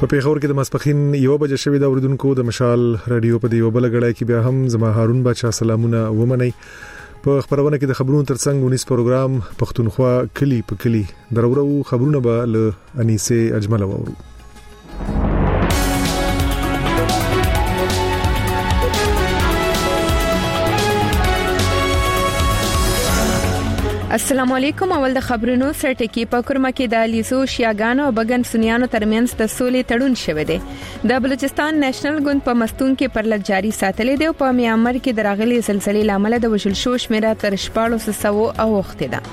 په پیښور کې د ماسپخین 1 بجې شوې د اوریدونکو د مشال رادیو په دی وبل غړای کې بیا هم زما هارون بچا سلامونه ومني په خبرونه کې د خبرونو ترڅنګ 19 پروګرام پښتونخوا کلی په کلی درورو خبرونه به ل انیسه اجمل وورو. السلام علیکم. اول د خبرونو سرټکی په کورما کې د لیسو شیاګانو او بغن سنیانو ترمنځ د سولې تړون شوه دی. د بلوچستان نېشنل ګوند په مستون کې پرلط جاری ساتلې دی او په میانمار کې د راغلي سلسله لامل د وشل شو شمیره تر 1400 او وخت ده.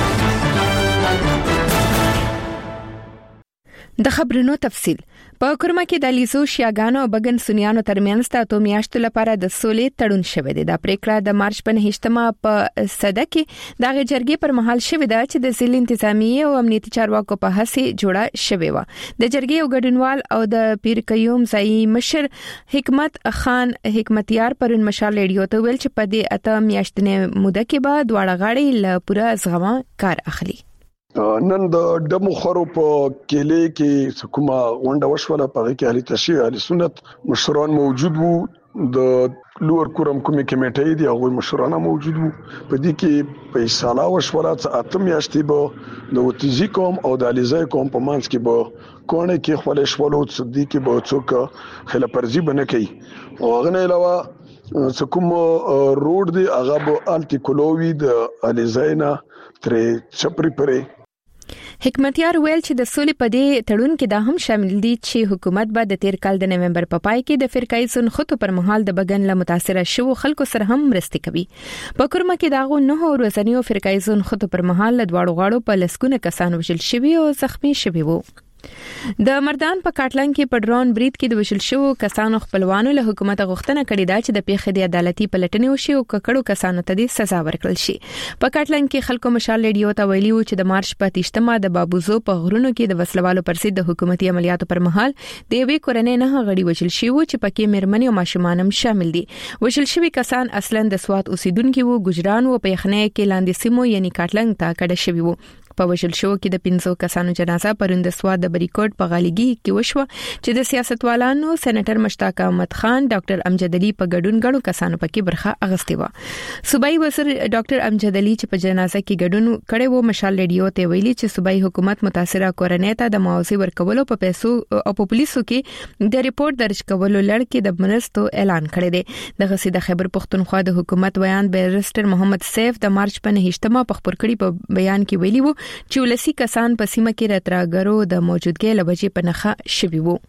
د خبرونو تفصیل په کورما کې د لیسو شیاګانو او بغن سنیانو ترمنځ د اتو میاشتو لپاره د سولې تړون شوه دی. د پریکړه د مارچ په 9مه په صده کې د جرګې پر مهال شوه دا چې د ځل انتظامی او امنیتي چارواکو په هڅه جوړه شوه و. د جرګې او ګډونوال او د پیر قیوم ځای مشر حکمت خان حکمتیار پرون مشال ریډیو ته ویل چې په دې اته میاشتنه موده کې به دواړه غاړي له پوره زغمه کار اخلي. نن د دمو خرو په کېلې کې کومه ونډه وشوله په کې اهل تشیع اهل سنت مشران موجود وو. د لوړ کورم کومې کمیټې دی هغه مشران موجود وو. په دې کې په سالا وشوله چې اتم یاشتي به د وتیزي کوم او د الیزای کوم په مانس کې به کونه کې خپل شولو صدیق کې به څوک خلپرزي بنه کوي او هغه نه علاوه کوم روډ دی هغه به الټیکولووي د الیزاینا ترې چپری پرې. حکمتیار ویل چې د سولې په دې تړون کې دا هم شامل دي چې حکومت به د 13 کال د نومبر په پای کې د فرقای سنخطو پر مهال د بغن له متاثره شو خلکو سره هم مرستې کوي. په کورما کې داغو 9 ورځنیو فرقای سنخطو پر مهال له دواړو غاړو په لسګونه کسان وژل شوي او زخمی شوي وو. د مردان په کاټلنګ کې په ډرون بریډ کې د وشل شو کسانو خپلوانو له حکومت غوښتنه کړې ده چې د پیښې د عدالتي پلټنې وشي او ککړو کسانو ته د سزا ورکړل شي. په کاټلنګ کې خلکو مشال ریډیو ته ویلي و چې د مارچ په 13مه د بابوزو په غرونو کې د وسلوالو پر ضد د حکومتي عملیاتو پر مهال د یوې کورنۍ نه غړي وشل شي چې پکې مېرمنې او ماشومان هم شامل دي. وشل شوی کسان اصلاً د سوات اوسیدونکو وو، ګجران او په یخنۍ کې لاندې سیمو یعنی کاټلنګ ته کډه شوی وو. په وشل شو کې د 500 کسانو جنازه پروند سواد د بریکوټ په غالګي کې وشو چې د سیاستوالانو سېنیټر مشتاق احمد خان، ډاکټر امجد علي په ګډون غړو کسانو پکې برخه اغستې و. صوبایي وزیر ډاکټر امجد علي چې په جنازه کې ګډون کړي وو مشال ریډیو ته ویلي چې صوبایي حکومت متاثره کورنۍ ته د معاوضه ورکولو په پیسو او په پولیسو کې د ریپورت درج کولو لړ کې د مرستو اعلان کړی دی. د غسي د خیبر پختونخوا د حکومت بیان بیرسټر محمد سیف د مارچ په 9مه په خبر کړي په بیان کې ویلي وو چې ولسی کسان په سیمه کې راتراګرو د موجودګۍ لوجې په نخښه شوي وو.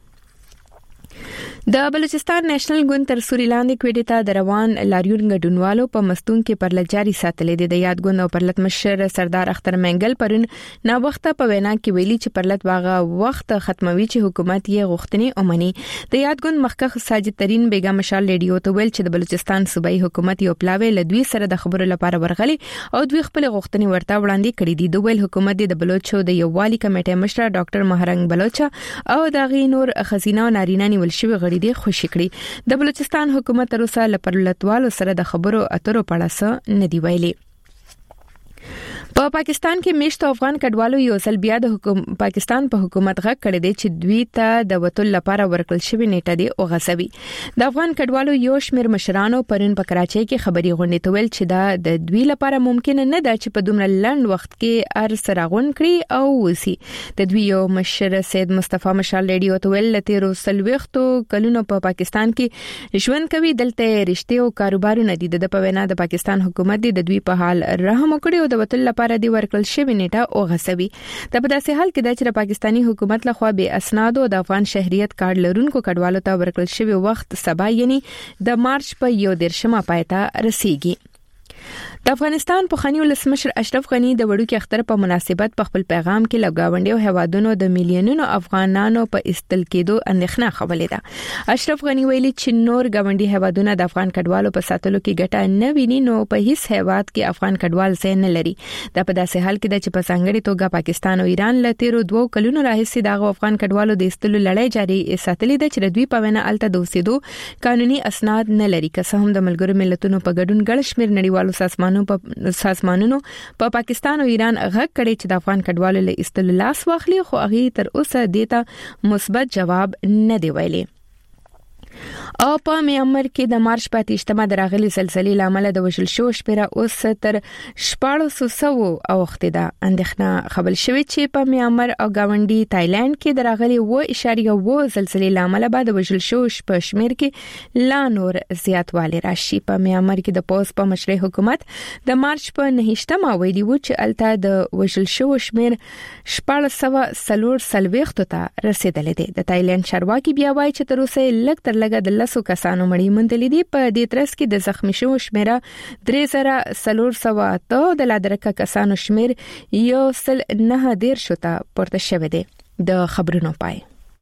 د بلوچستان نېشنل ګوند تر سوري لاندې کوټې ته د روان لاریون ګډونوالو په مستون کې پرلط جاری ساتلې دي. د یاد ګوند او پرلط مشر سردار اختر منګل پرون نا وخته په وینا کې ویلي چې پرلط واغه وخت ختموي چې حکومت یې غوښتنې اومني. د یاد ګوند مخکخ ساجد ترين بیگم مشال ریډیو ته ویل چې د بلوچستان صوبایي حکومت یو پلاوی لدوی سره د خبرو لپاره ورغلي او دوی خپل غوښتنې ورته وړاندې کړې دي. د ویل حکومت د بلوچو د یووالي کمیټې مشر ډاکټر مهرنګ بلوچ او د غي نور خزینه او نارینه نیول شوی غړي دي خوشی کړی. د بلوچستان حکومت تر اوسه لپرلتوالو سره د خبرو اترو په اړه څه نه دی ویلي. په پاکستان کې میشتو افغان کډوالو یو ځل بیا د پاکستان په حکومت غږ کړی دی چې دوی ته د وټل لپاره ورکړل شوی نیټه دی او غسوي. د افغان کډوالو یو شمیر مشرانو پرون په کراچۍ کې خبري غونډې ته ویل چې دا د دوی لپاره ممکن نه ده چې په دومره لنډ وخت کې ار سرغون کړي او وسی. د دوی یو مشر سید مصطفی مشال ریډیو ته ویل لته روسلوختو کلونو په پاکستان کې ژوند کوي، دلته رښتیا او کاروبارونه دي. د په وینا د پاکستان حکومت د دوی په حال رحم وکړي او د وټل لپاره دی ورکړل شوی نیټه او غسوي. د په داسې حال کې د پاکستانی حکومت لخوا به اسناد او د افغان شهريت کارت لرونکو کډوالو ته ورکړل شوی وخت سبا یعنی د مارچ په 11مه پایته رسیږي. د افغانستان پخوانی ولسمشر اشرف غنی د وړوکی اختر په مناسبت په خپل پیغام کې لګاونډي او هوادونو د میلیونونو افغانانو په استل کېدو اندېښنه خولې ده. اشرف غنی ویلي چې نور ګاونډي هوادونو د افغان کډوالو په ساتلو کې ګټه نه ویني نو په هیڅ هواد کې افغان کډوال ځای نه لري. دا په داسې حال کې ده چې په ځانګړي توګه پاکستان او ایران له تیرو 2 کلونو راهیسې د افغان کډوالو د استلو لړۍ جاري ساتلې ده چې دوی په وینا الته د اوسېدو قانوني اسناد نه لري. که څه هم د ملګرو ملتونو په ګډون ګڼ شمېر نړیوالو دواړو سازمانونو په پاکستان او ایران غږ کړي چې د افغان کډوالو له استل لاس واخلي، خو هغه تر اوسه دیتا مثبت جواب نه دی ویلي. او په میانمار کې د مارچ په 28مه دراغلي زلزلې لامل د وژل شو شمیره اوس تر 1400 اوخته ده. اندېښنه خبر شوې چې په میانمار او گاونډي تایلند کې دراغلي 1.1 زلزلې لامل بعد وژل شو په شمیر کې لا نور زیاتوالی راشي. په میانمار کې د پوز په مشري حکومت د مارچ په 9مه ویلي و چې الته د وژل شو شمیر 1440 ته رسیدلې ده. د تایلند چارواکي بیا وایي چې تر اوسه لږ لګه د لسو کسانو مړی مندلې دي. په دې ترڅ کې د زخمی شو شمیره 3400 د لادرکه کسانو شمیر 109 شته پورته شوه دی. د خبرونو پای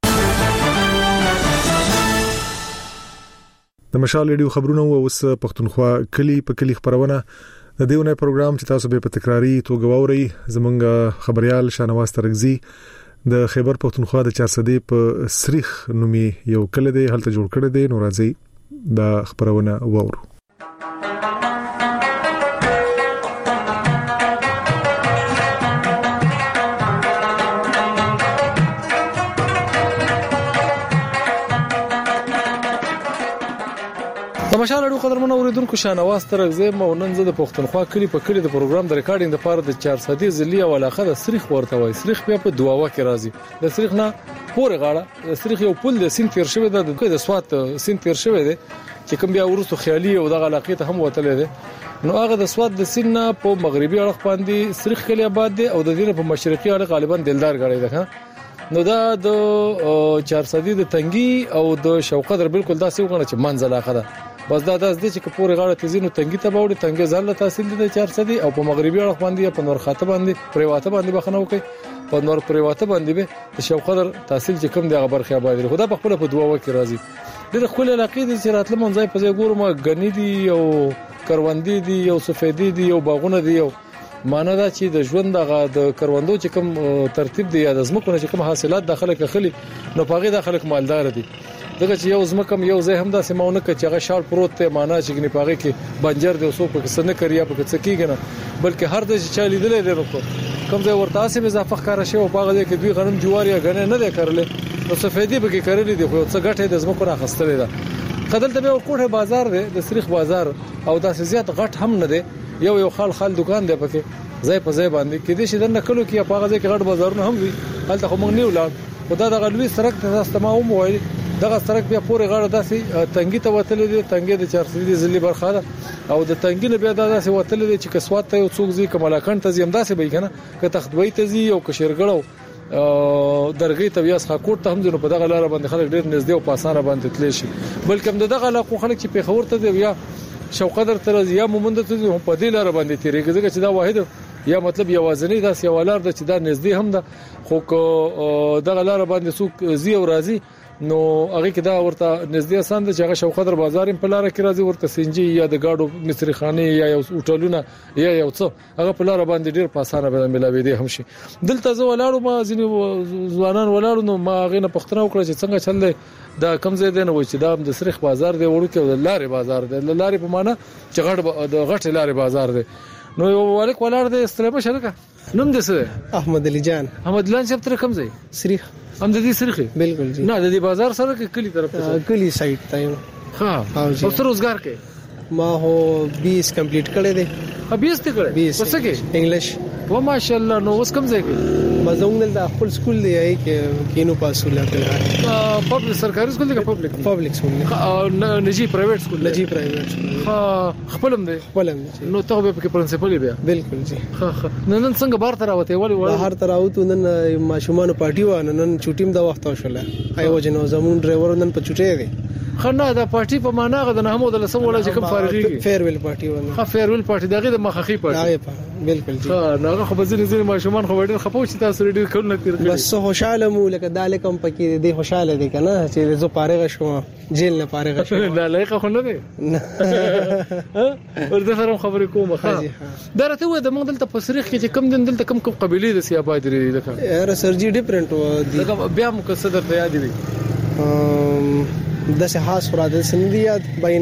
د مشال ریډیو خبرونه اوس پښتونخوا کلی په کلی خبرونه د دیونه پروګرام چې تاسو به په تکراری توګه واوري. زمونږ خبريال شانواز ترغزي د خیبر پښتونخوا د 400 په سریخ نومي یو کله دی هلته جوړ کړی دی. نو راځي د خبرونه وورو. مشال اړو قدرمن اوریدونکو شانواز ترغزه مو نن زه د پښتونخوا کلی په کلی د پروګرام د ریکارډینګ لپاره د 400 ځلی او علاقه د سریخ ورته وای. سریخ بیا په دواوا کې راځي. د سریخ نه پورې غاړه د سریخ یو پل د سین تیر شوی د سوات سین تیر شوی دی چې کوم بیا ورسو خیالي او د علاقې ته هم وتلې ده. نو هغه د سوات د سین په مغربي اړخ باندې سریخ کلی آباد دی او د دې په مشرقي اړخ غالبا دلدار غړي ده. نو دا د 400 د تنګي او د شوقدر بالکل داسې وګڼه چې منځ علاقه ده. بس دا داس دي چې پورې غاړه تزینو تنګي ته باوړي تنګي ځل له تحصیل دي 400 او په مغربي اړخ باندې په نور خاطه باندې پریواته باندې بخنه وکي په نور پریواته باندې به د شوقدر تحصیل چې کوم دی خبر خیا باندې خدا په خپل په دوا وکي راځي. د خپل علاقې د چراتله منځای په ځای ګورم غنی دي او کروندې دي او سفیدي دي او باغونه دي. او معنی دا چې د ژوند د کروندو چې کوم ترتیب دی یا د زمکو چې کوم حاصلات داخله کخلي نو پاغي داخله مالدار دي. دغه چې یو زمکم یو ځای هم دا سیمونه چې هغه شال پروت ته معنا چې ګنې پاغي کې بنجر دی اوسو په څه نه کړیا په څه کېږي نه بلکې هر د چې لیدلې دی نو کوم ځای ورته اسې اضافه ښکارا شي او پاغه دی کې دوی غنم جوار یا غنه نه دی کړل نو سفیدی به کې کړل دي خو څه غټه د زمکو راخستلې ده. خدل ته به کوټه بازار دی د سریخ بازار او داسې زیات غټ هم نه دی. یو خال دکان دی پکې ځای په ځای باندې کې دي چې د نکلو کې په هغه ځای کې غټ بازارونه هم وي. هلته خو موږ نه ولاړ خدا د غلوي سرک ته استماو مو وایي دغه سرک بیا پورې غاړه داسې تنګي ته وتلې دي. تنګي د 400 ځلې برخه ده او د تنګي نه بیا داسې وتلې دي چې کسوات ته یو څوک زی کملاکند ته زم داسې به کنه که تختوي ته زی او کشرګړو درغې ته بیا ښاکوټ ته هم په دغه لار باندې خلک ډېر نږدې او په اسانه باندې تللی شي. بلکې دغه علاقو خلک چې په خبر ته دی یا شوقدر تر یا مومند ته په دې لار باندې تیریږي ځکه چې دا واحد یا مطلب یوازنی داس یو لار د چې دا نږدې هم ده خو دغه لار باندې څوک زی او راضي نو هغه کې دا ورته نږدې آسان ده چې هغه شوقدر بازار په لار کې راځي ورته سنجي یا د گاډو مصری خانه یا یو هوټلونه یا یو څه هغه په لار باندې ډیر په اسانه به ملاوي دي هم شي. دلته زه ولاړو ما ځینې ځوانان ولاړو نو ما غینه پښتنه وکړه چې څنګه چل دی دا کم ځای دی نو چې دا د سریخ بازار دی وړو کې د لارې بازار دی لارې په معنا چې غټ لارې بازار دی. نو یو والک ولار دی استلمه شرکه نوم دې څه احمد علي جان صاحب تر کم ځای سریخ هم د دې سریخ بالکل جی نه د دې بازار سره کې کلی طرف ته کلی سایت ته ها او سر روزګار کې ما هو 20 کمپلیټ کړی دی 20 ته کړی څه کې انګلیش و ماشاءالله نو اوس کم ځای کې مزونګ د خپل سکول دی کې کینو پاسوله کړه پبلک سرکاري سکول دی که پبلک سکول نجی پرایویټ سکول نجی پرایویټ سکول ها خپلم دی نو ته به په پرنسپل بیا بالکل جی نن څنګه بار تر راوته ولی بهر تر راوته نن ماشومان پارټي و نن چوټیم د وخت وشله ایو جنو زمون ډرایور نن په چوټي دی خنه دا پارټي په معنا غد نه هم د لسم ولا چې کوم فارغي فیرویل پارټي و ها فیرویل پارټي دغه د مخخي پارټي بالکل جی ها نه خو بزنه زین ماشومان خو ډېر خپو چې تاسو ډېر کول نه تیر بس خوشاله مو لکه دالې کم پکې دی خوشاله دي کنه چې زه فارغ شوم جیل نه فارغ شوم نه لایق خو نه دی ورته سره خبرې کوم ها درته و د موږ دلته په سریخ کې چې کم دن دلته کم قبيله د سیابای دی لکه یاره سرجی ډیفرنٹ و دي بیا مقصد ته یاد دی د سه خاص فراده سندیات بینه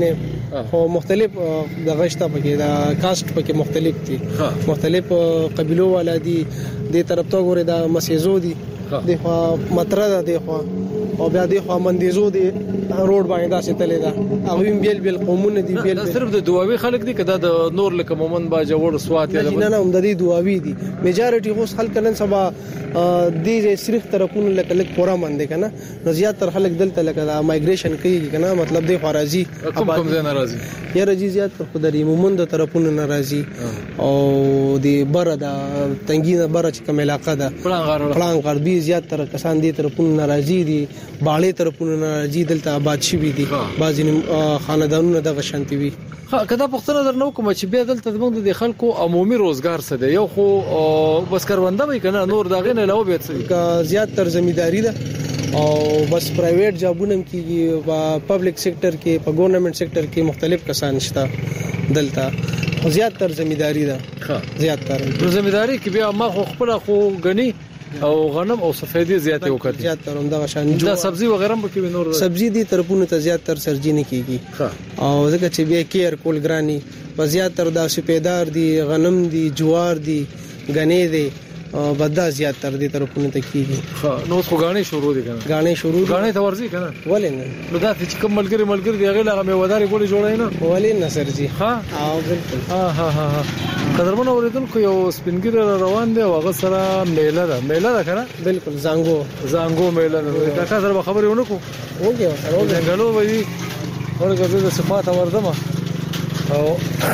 خو مختلف د غشته پکې د کاست پکې مختلف دي مختلف قبيلو والا دي د طرف ته ګوره د مسیزو دي د خو متره ده د خو او بیا د خو مندیزو دي روډ باندې دا ستلې ده هغه بیل بیل قومونه دي بیل صرف د دواوی خلک دي کدا د نور لکه مومن با جوړ سوات یا نه هم د دې دواوی دي میجارټي خو خلک نن سبا د صرف طرفونه لکه لک پورا مند کنه نو زیات تر خلک دلته لکه دا مایګریشن کوي کنه مطلب د خارجي کوم ځای ناراضي یا رجی زیات پر خدای مومن د طرفونه ناراضي او د بره د تنګینه بره چې کوم علاقه ده پلان غربي زیات تر کسان دي طرفونه ناراضي دي باړې طرفونه ناراضي دلته آباد شي دي بعضی خاندانونه د غشنتی وي کدا پښتنه درنو کوم چې بیا دلته موږ د خلکو عمومي روزګار څه دی یو خو بس کرونده وي کنه نور داغه نه علاوه به څه زیات تر زمینداری ده او بس پرایویټ جابونه کیږي په پبلک سېکټر کې په ګورنمنت سېکټر کې مختلف کسان شته دلته زیات تر زمینداری ده زیات تر زمینداری کې بیا ما خو خپل خو غني او غنم او سفیدی زیاتې وکړي زیات تر همدا شان دا سبزی وغیرہ به کې نور سبزی دي طرفونه ته زیات تر سرجی نه کیږي او ځکه چې بیا کیر کول ګرانی په زیات تر دا سپیدار دي غنم دي جوار دي غنی دي بدا زیات تر دې طرفونه ته کیږي نو خو غاڼې شروع دي کنه غاڼې ته ورځي کنه ولې نه نو دا چې کوم ملګری دی هغه لغه میواداري ګولې جوړای نه ولې نه سرجی ها او بالکل ها قدرمنو اوریدونکو یو سپینګر روان دی او هغه سره میله ده کنه بالکل زانګو میله ده کاکا سره خبرې ونکو وګورئ سره څنګه وي ورګه د صفات وردمه او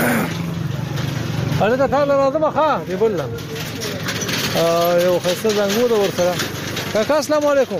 هغه ته راځم ښا دی بولم یو خاصه زنګو ده ورسره کاکا السلام علیکم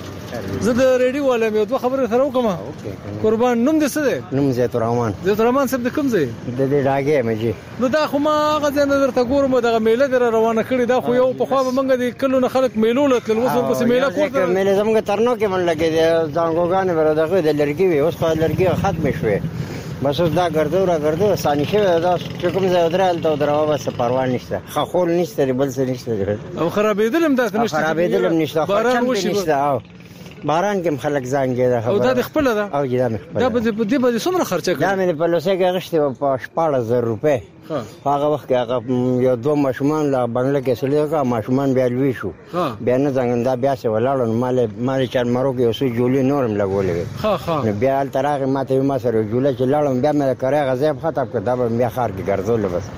زه د ریډیو والا مې دوه خبرې سره وکم قربان نوم دې څه دی نوم زیت الرحمن صاحب د کوم ځای د دې راګه مې نو دا خو ما هغه ځای نظر ته ګورم دغه میله در روانه کړی دا خو یو په خوا به منګه د کلو نه خلک میلو لتل وسو بس میله کوته میله زموږ ترنو کې من لګي د ځانګوګان ور دغه د لړګي وي اوس خو لړګي ختم شوه بس اوس دا ګرځو سانی شوه دا کوم ځای درال ته دروا بس پروا نشته خول نشته بل څه نشته او خرابېدلم دا نشته باران نشته او باران کې خلک زنګ ده او دا د خپل ده او دا مخ دا به څومره خرچه کړه دا مې په لوسه کې غشته په 14000 روپے هغه وخت هغه یو دوه ماشومان لا بنگله کې سړي کا ماشومان بیا لوي شو بیا نه څنګه دا بیا څه ولاړ مال چار مرو کې اوسې جوړې نورم لګولې بیا ترغه ماته ما سره جوړه چې لاړم بیا مې کړه غزيب ختم کړ دا بیا خار کې ګرځول بس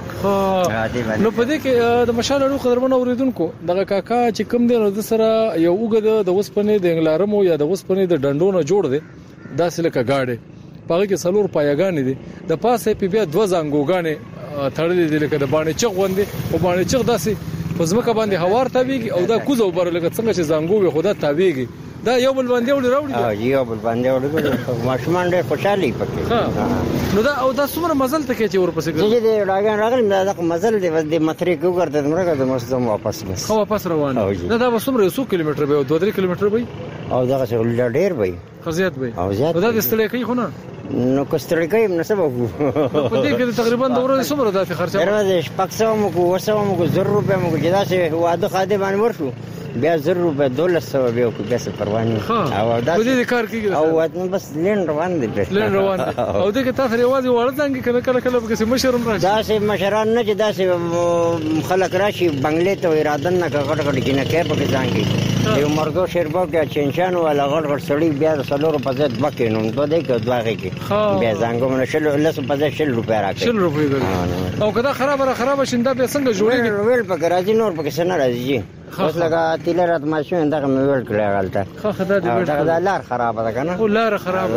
نو په دې کې د مشال اړو قدرمن اوریدونکو دغه کاکا چې کوم دی نو د سره یو وګد د وسپنې د انګلارمو یا د وسپنې د ډنډونو جوړ دی دا سلکه گاډي پاره کې سلور پایګانې دي د پاسه په بیا دوه زنګوګانې تړلې دي لکه د باندې چغ وندي او باندې چغ داسې په ځمکه باندې هوار تاویږي او دا کوزه وبر لکه څنګه چې زنګو وي خدا تاویږي دا یو بل باندې وړي یو بل باندې وړي ماشومان ډېر خوشالي پکې نو دا او دا څومره مزل ته کې چې ورپسې کوي دې راغلی دا مزل دې متري کو ګرځي مرګه د مسلم واپس بس خو واپس روان دا به څومره 100 کیلومتر به 2-3 کیلومتر به او دا څه ډېر به خزيات به او زیات دا د ستړي کوي خو نه نو کوستړی کوي نو سبب په دې کې تقریبا د ورځې څومره داتې خرچه درځي پاکستان کو وسوم کو 1000 روپے مو جدا سه واده خاده باندې ورشو بیا 1000 روپے 1200 به کو بس پروانه او دا په دې کار کې او وته بس لین روان دي او دې کې تاسو ریوازي ورځنګ کله کله به مشرم راځي دا سه مشران نه چې دا سه خلک راشي بنگلې ته اراده نه کړ کې نه کې په ځانګي یو مرګو شربو کې چنچان ولا غړ سړی بیا سلور په ځد بکینو دوه دې کې دوه کې بیا څنګه من شل لس په ځد شل روپیا راکړي 6 روپیا او کدا خراب شیندا به څنګه جوړیږي ویل په راځي نور په څه نه راځي اوس لگا تیلرات ماشین دغه مې ویل کړی غلطه خدا دې دا لار خراب ده کنه او لار خراب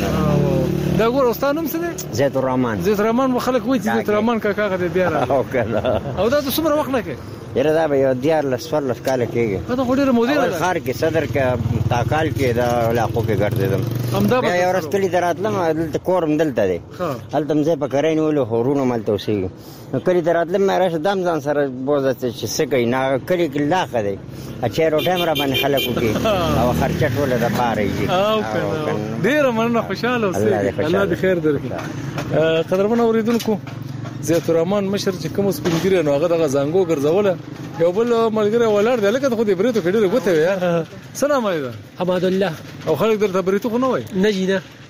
دا ګور استانم څه دی زیت الرحمن مخلک وایي زیت الرحمن کاکا دې بیا او کنه او دا څومره وخت نه کې یره دا به یو دیار لسفر لس کال کېږي دا خو ډېر مودې خار کې صدر کې تاکال کې دا علاقو کې ګرځیدم همدا به یو رستلی دراتلم دلته کورم دلته دی هلته مزه په کرین ولو هورونو مالته وسی کلی دراتلم مې راشه دم ځان سره بوزه چې څه کوي نه کلی کې لاخه دی اچې روټه مر باندې خلکو کې او خرچه ټوله د پاره او ډېر مننه خوشاله اوسې الله دې خیر درکړي قدرمن اوریدونکو زیت الرحمن مشر چې کوم سپینګری نو هغه دغه زنګو ګرځوله یو بل ملګری ولر دی لکه خو دې بریتو کډې غوته وي سلام علیکم حمد الله او خلک درته بریتو خو نه وای نه جینه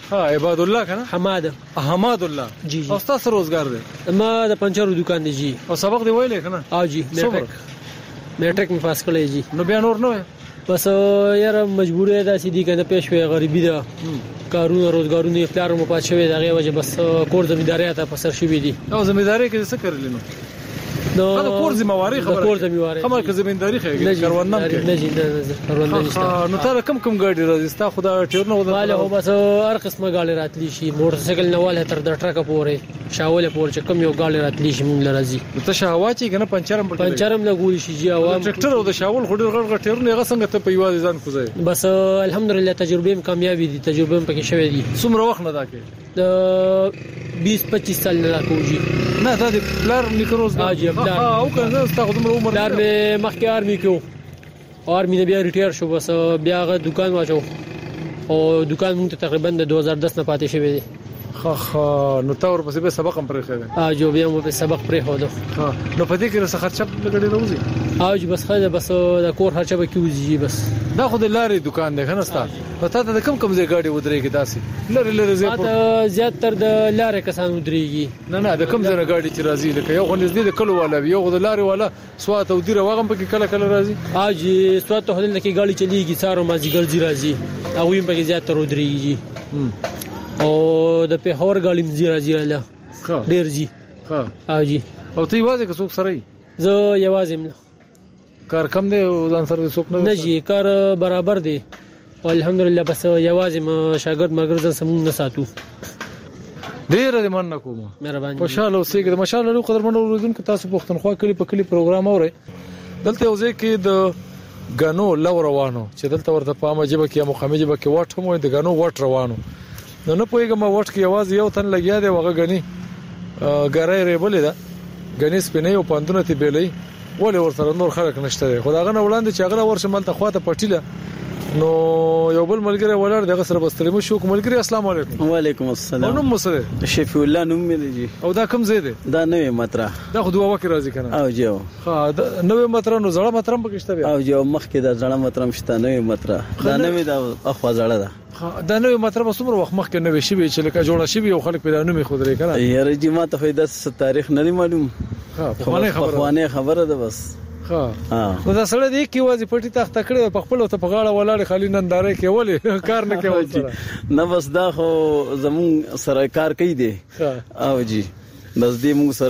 ها عباد الله کنه حماد الله جی او تاسو روزګار دی ما د پنچرو دکان دی جی او سبق دی ویلې کنه او جی میټرک می پاس کړی جی نو بیا نور نه بس یاره مجبوری ده سیدی کنه پیش وی غریبی ده کارونه روزګارونه اختیار مو پات شوی دغه وجه بس کور زمینداری ته پسر شوی دي او زمینداری کې څه کړل نو دا کور زمواري خبره کور زمواري خبره کې زمینداری خېږي کاروان کې نه جی کاروان نشته نو تر کم gaadi راځي ستا خدا ټیرنه ودا هو بس هر قسمه gaadi راتلی شي موټر سایکل نواله تر د ټرک پورې شاوله پورې چې کم یو gaadi راتلی شي مونږ راځي ته شاوا چې کنه پنچرم لګول شي جی عوام ټریکټر او د شاول خډر غړ ټیرونه هغه څنګه ته په یوازې ځان کوزای بس الحمدلله تجربه کامیابی دي تجربه پکې شوې دي څومره وخت نه دا کې د 20-25 سال نه کوجی نه دا د پلار نیکروز اجي پلار او کنه ستاسو عمر پلار مې مخکې آرمي کو آرمي نه بیا ریټایر شو بس بیا غو دکان واچو او دکان مونږ ته تقریبا د 2010 نه پاتې شوی دی خا نو تاور پسې به سبق هم پرې خېږي اجو بیا مو په سبق پرې هودو نو پدې کې رس خرچه لګړې روزي اج بس خاله بس د کور خرچه به کیږي بس دا خو د لارې دکان دی کنه ستا پتا ته کم ځای ګاډي ودرېږي داسې لری زه په زیات تر د لارې کسان ودرېږي نه د کم ځای ګاډي چې راځي لکه یو غنځ دي د کلو والا یو د لارې والا سوات او دیره واغم پکې کله راځي اج سوات هلل کې ګاډي چلیږي سارو مازی ګرځي راځي او یې پکې زیات تر ودرېږي او د پیښور ګاډي مزي راځي الله ډیر جی ها اجي او ته یوازې که څوک سره زه یوازې مله کار کم دی ځان سره څوک نه جی کار برابر دی الحمدلله بس یوازې ما شاګرد مرګ ځان سمون نه ساتو ډیر دې من کوم مهرباني خوشاله اوسئ د مشال له قدرمن اوریدونکو تاسو پښتونخوا کلی په کلی پروګرام اورئ دلته اوځي کې د غنو لو روانو چې دلته ورته پامه جبه کې مخامجه به کې واټ هم د غنو واټ روانو نو پوهیږم واټ کې आवाज یو تن لګیا دی وغه غني ګرای ریبلې ده غني سپینې او پاندونه ته بیلې ولې ورسره نور خلک نشته خو دا غنه وړاندې چې هغه ورشه ملته خواته پټیله نو یو بل ملګری ولر دغه سره بسترمو شو ملګری السلام علیکم وعلیکم السلام نو مسره شفیع الله نوم مې دی او دا کوم ځای دی دا نوې مطرح دا خو دوه وکي راځي کنه او جو ها نوې مطرح نو زړه مطرح پکې شته او جو مخکې دا زړه مطرح شته نوې مطرح دا نوې دا اخوا زړه ده دا نوې مطلب څومره وخت مخکې نوې شي چې لکه جوړه شي او خلک پیدا نومې خو درې کنه یاره جی ما ته فایده تاریخ نه معلوم ها په خبره ده بس ها نو دا سره دی کې وازي پټي تخت کړي په خپل ته په غاړه ولاړ خالي ننداره کې ولې کار نه کوي نه بس دا خو زمون سره کار کوي دی او جی بس دې موږ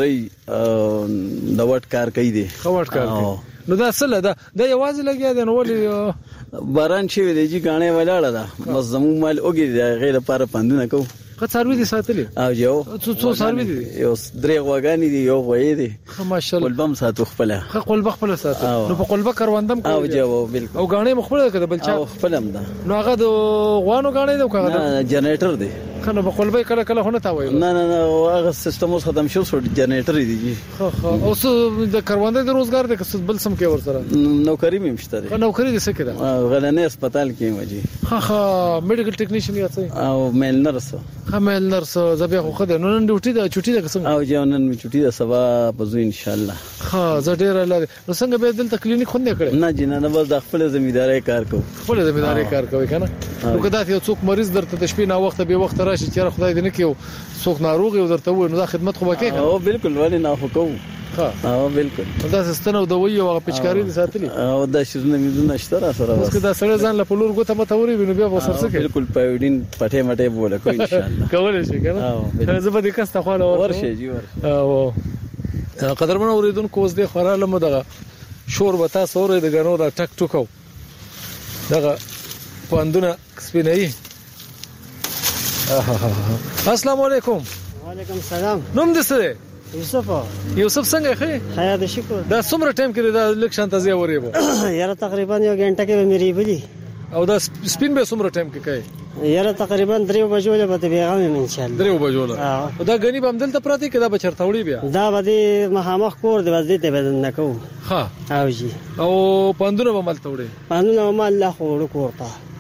سره د وټ کار کوي دی وټ کار کوي نو دا سره دا یوازې لګیا دی نو ولې باران شي دی جی غاڼه ولاړه ده بس زمون مال اوګي غیر لپاره پاندونه کوو سروي دي ساتلې او یو څو سروي دي یو درې غواګانی دي یو غوې دي ماشاءالله قلبم ساتو خپل قلب خپل ساتو نو په قلب کروندم او جو بالکل او غاڼه مخبره کده بل چا او خپلم ده نو هغه د غوانو غاڼه ده کغه جنریټر دی کنه په قلب کله هونه تا وایي نه هغه سیستم اوس ختم شو جنریټر دی جی اوس د کرونده د روزګار د کس بل سم کې ورسره نوکری مې مشته نوکری د څه کې ده غلنې هسپتال کې مجي ها میډیکل ټیکنیشن یا څه او میل نرس خمل نرس زبیا خو خده نن ډیوټي ده چټي ده قسم او جنن می چټي ده سبا پزو ان شاء الله ها زه ډیر لاره نو څنګه به دلته کلینیک خونه کړې نه جنا نه بس د خپل ځمېداري کار کوم خپل ځمېداري کار کوي کنه نو کدا یو څوک مریض درته د شپې نه وخت به وخت راشي چې خدای دې نه کیو څوک ناروغ یو درته و نو دا خدمت خو وکړي او بالکل ولی نه خو کوم او بالکل دا سستنه د وی او پچکاری دي ساتلی او دا شزونه مې نشته را سره اوس کدا سره ځان له پلور غوته متوري بنو بیا وسر څه بالکل پایډین پټه مټه بوله کوي ان شاء الله کولای شي کنه زه به دې کسته خو ورشه جی ور او قدرمن اوریدونکو اوس دې خوراله مو دغه شور وتا سورې د غنو دا ټک ټکو دغه پاندونه سپینای السلام علیکم وعلیکم السلام نوم دې څه یوسف څنګه ښه خیر دې شکر دا څومره ټایم کې دا لکشن ته زیوري وو یاره تقریبا یو غنټه کې مې ریبلی او دا سپین به څومره ټایم کې کوي یاره تقریبا 3 بجو له به پیغام ان شاء الله 3 بجو له او دا غنی به دلته پراتی کې دا بچرته وړي بیا دا به مخامخ کور دی وځي ته بدن نکو ها او جی او پاندونه به ملته وړي پاندونه ما الله خو ورکوتا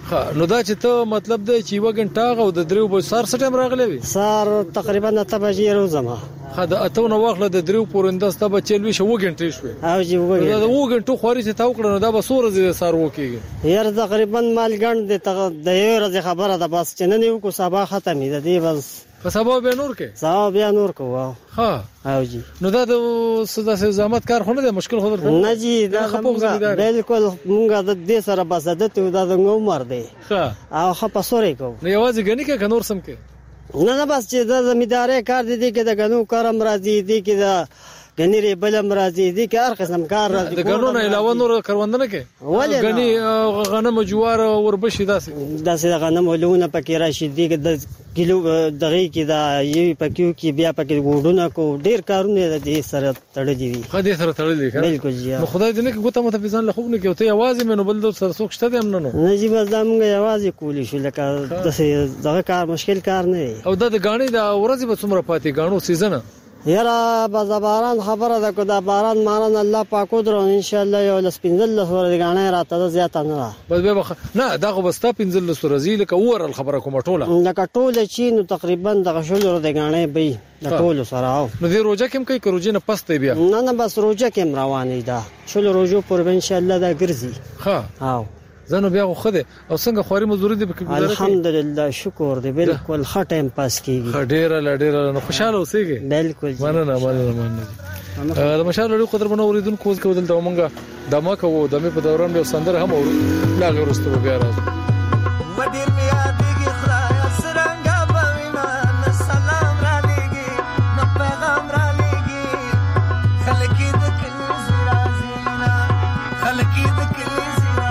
نو دا چې ته مطلب دی چې یو غنټه او د دریو به سار سټم راغلی وي سار تقریبا 8 بجې روزما دا اته نو واخله د دریو پورنده ستا به چلوي شو غنټه شوي او جی دا و غنټه خوري چې تا وکړه نو دا به سور زی سار وکیږي یار تقریبا مال ګڼ د یو ورځ خبره ده بس چې نن یو کو سبا ختمې ده دی بس په سبا به نور کې سبا بیا نور کو ها او جی نو دا د سزا زحمت کار خو نه دی مشکل خبر نه جی دا بالکل مونږه د دې سره بس عادت دا د عمر دی ها او خپه سورې کو نو یوازې غنی کې کنور سم کې نه بس چې د زمینداري کار دي کې د غنو کارم راځي دي کې دا غنی بلم راځي دي کې هر قسم کار راځي د غنو نه علاوه نور کاروندنه کې غنی غنم جوار وربشي داسې غنم ولونه پکې راشي دي کې د کیلو دغه کې دا یوه پکیو کې بیا پکې وډونه کو ډیر کارونه دي سره تړلې دي خدای سره تړلې ښه بالکل جی نو خدای دې نه کې ګوته متفیزان له خوب نه کې ته आवाज مې نو بل سره څوک شته دې نه نه جی بس دا موږ आवाज کولی شو لکه دغه کار مشکل کار نه او د غاڼې د ورځې به څومره پاتې غاڼو سیزن یاره بازاران خبره ده کو دا باران ماران الله پاکو درو ان شاء الله یو لسپینځل سره غاڼې راته زیات نه بس به نه دا خو بستا پینځل سره زیل ک اور خبره کوم ټوله لکه ټوله چی نو تقریبا د غشول د غاڼې به د ټوله سره او نو دی روزه کوم کوي کروجه نه پسته بیا نه بس روزه کوم روانې ده شول روزو پر ان شاء الله دا ګرځي ها او زنه بیا خو ده او څنګه خوري مزوري دي په الحمدلله شکر دی بالکل ښه ټایم پاس کیږي ډېر نو خوشاله اوسېږي بالکل مننه دا مشال لري قدر بنو اوریدونکو کو دلته مونږه دمه کوو دمه په دوران به سندره هم اورو لا غوستو بیا راځو ودیر بیا دیږي خدای سرنګا بوینا سلام را لګي نو پیغام را لګي خلکی د کلی زرازینا خلکی د کلی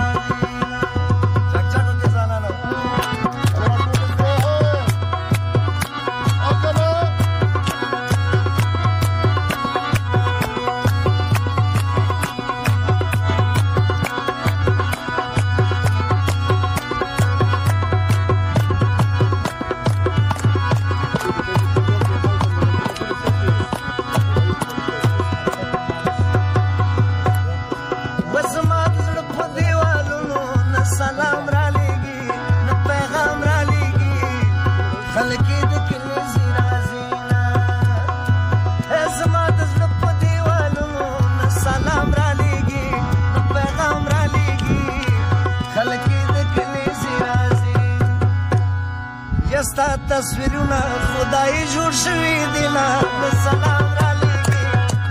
تصویرونه خدای جوړ شوی دی لا سلام را لګي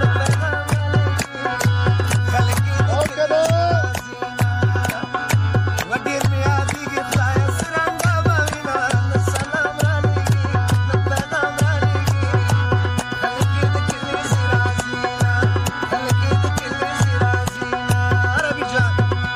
خلک ودیر بیا دیږي خدای سرنګا بوینا سلام را لګي پیغام را لګي خلک د کلی سرازینا خلک د کلی سرازینا عربي جان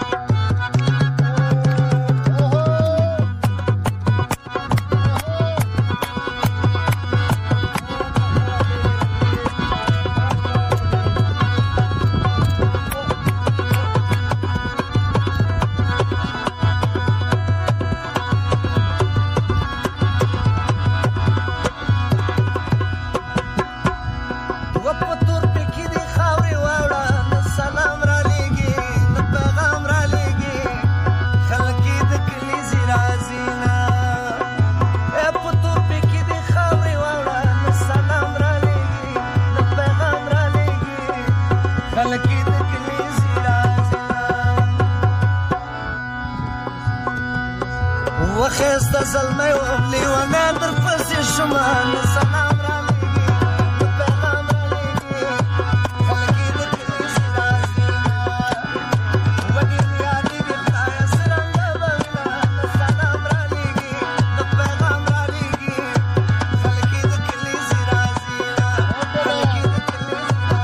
وخسته زلمه وبلی و من در پس شما سلام را لګي پیغام را لګي خلکی د کلی سرازینا ودی بیا دی خدای سرنګا بوینا سلام را لګي پیغام را لګي خلکی د کلی سرازینا خلکی د کلی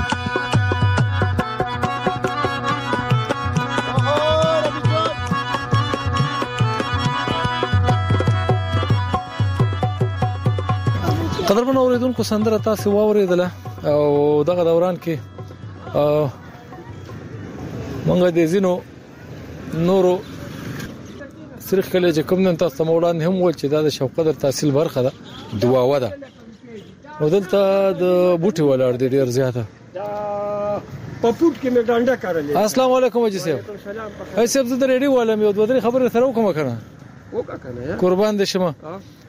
قدر بنو اوریدونکو سندره تاسو واوریدله او دغه دوران کې مونږ د زینو نورو سرخ کله چې کوم نن تاسو مولانا هم ول چې دا شوق قدر تحصیل برخه ده دواوه ده نو دلته د بوټي ولر دي ډیر زیاته پپوټ کې مې ډانډه کارلې. السلام علیکم اجي صاحب. السلام. ای صاحب زه د ریډیو ولم یو دوه درې خبرې سره وکم کنه. وکا کنه قربان دې شمه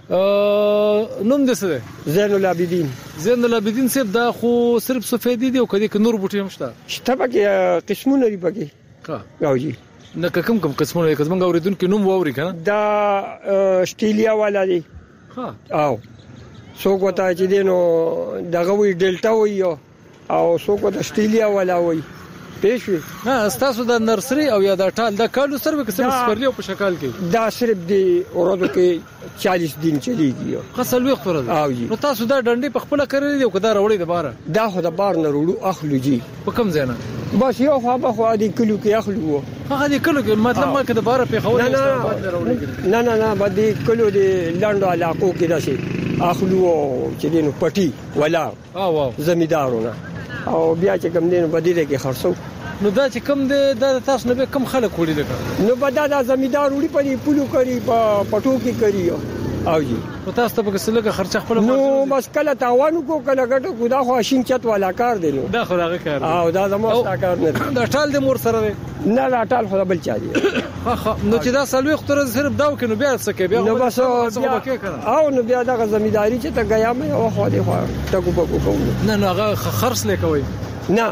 نوم دې څه دی؟ زین العابدین. زین العابدین صاحب دا خو صرف سفیدی دی او کدی ک نور بوټي هم شته؟ شته پکې قسمونه لري پکې. ها او جی نه کوم قسمونه لري؟ کزمنګ اوریدونکو نوم ووري کنه دا استرالیا والا دی. ها او څوک وتا چې دینو دغه وی ډیلټا وی او څوک وتا استرالیا والا وی پېښوي. ها تاسو د نرسري او یا د ټال د کالو سره به کسر سپرلی په شکل کې دا صرف دی ورځو کې 40 دن چلیږي. خاصل وخت ورځ. او جی نو تاسو دا ډنډي په خپل کړی دی او کدا راوړی د بار؟ دا خو د بار نه وروړو اخلو جی. په کوم ځای نه؟ بس یو خو به خو دې کلو کې اخلو. هغه دې کلو کې مطلب ما کې د بار په خول نه نه نه باندې کلو دې لاندو علاقو کې داسي اخلو چې دینو پټي ولا او زمیدارونه او بیا چې کوم دینو بدیله کې خرڅو. نو دا چې کوم د تاسو نه به کم خلک وړي لکه نو بدا دا زمیدار وړي په پولو کوي په پټو کې کوي. او جی نو تاسو ته به څه خرچه خپل نو بس کله تاوانو کو کله ګټو کو دا خو شین چت والا کار دی. نو دا خو هغه کار او دا زموږ کار نه دا ټال د مور سره دی. نه دا ټال خو بل چا دی. نو چې دا سلوي خطر صرف داو کې نو بیا څه کې بیا نو بس او نو بیا دا زمیداری چې ته غیا مې او خو دې خو ټکو پکو کوم. نه نو هغه خرڅ لیکوي نه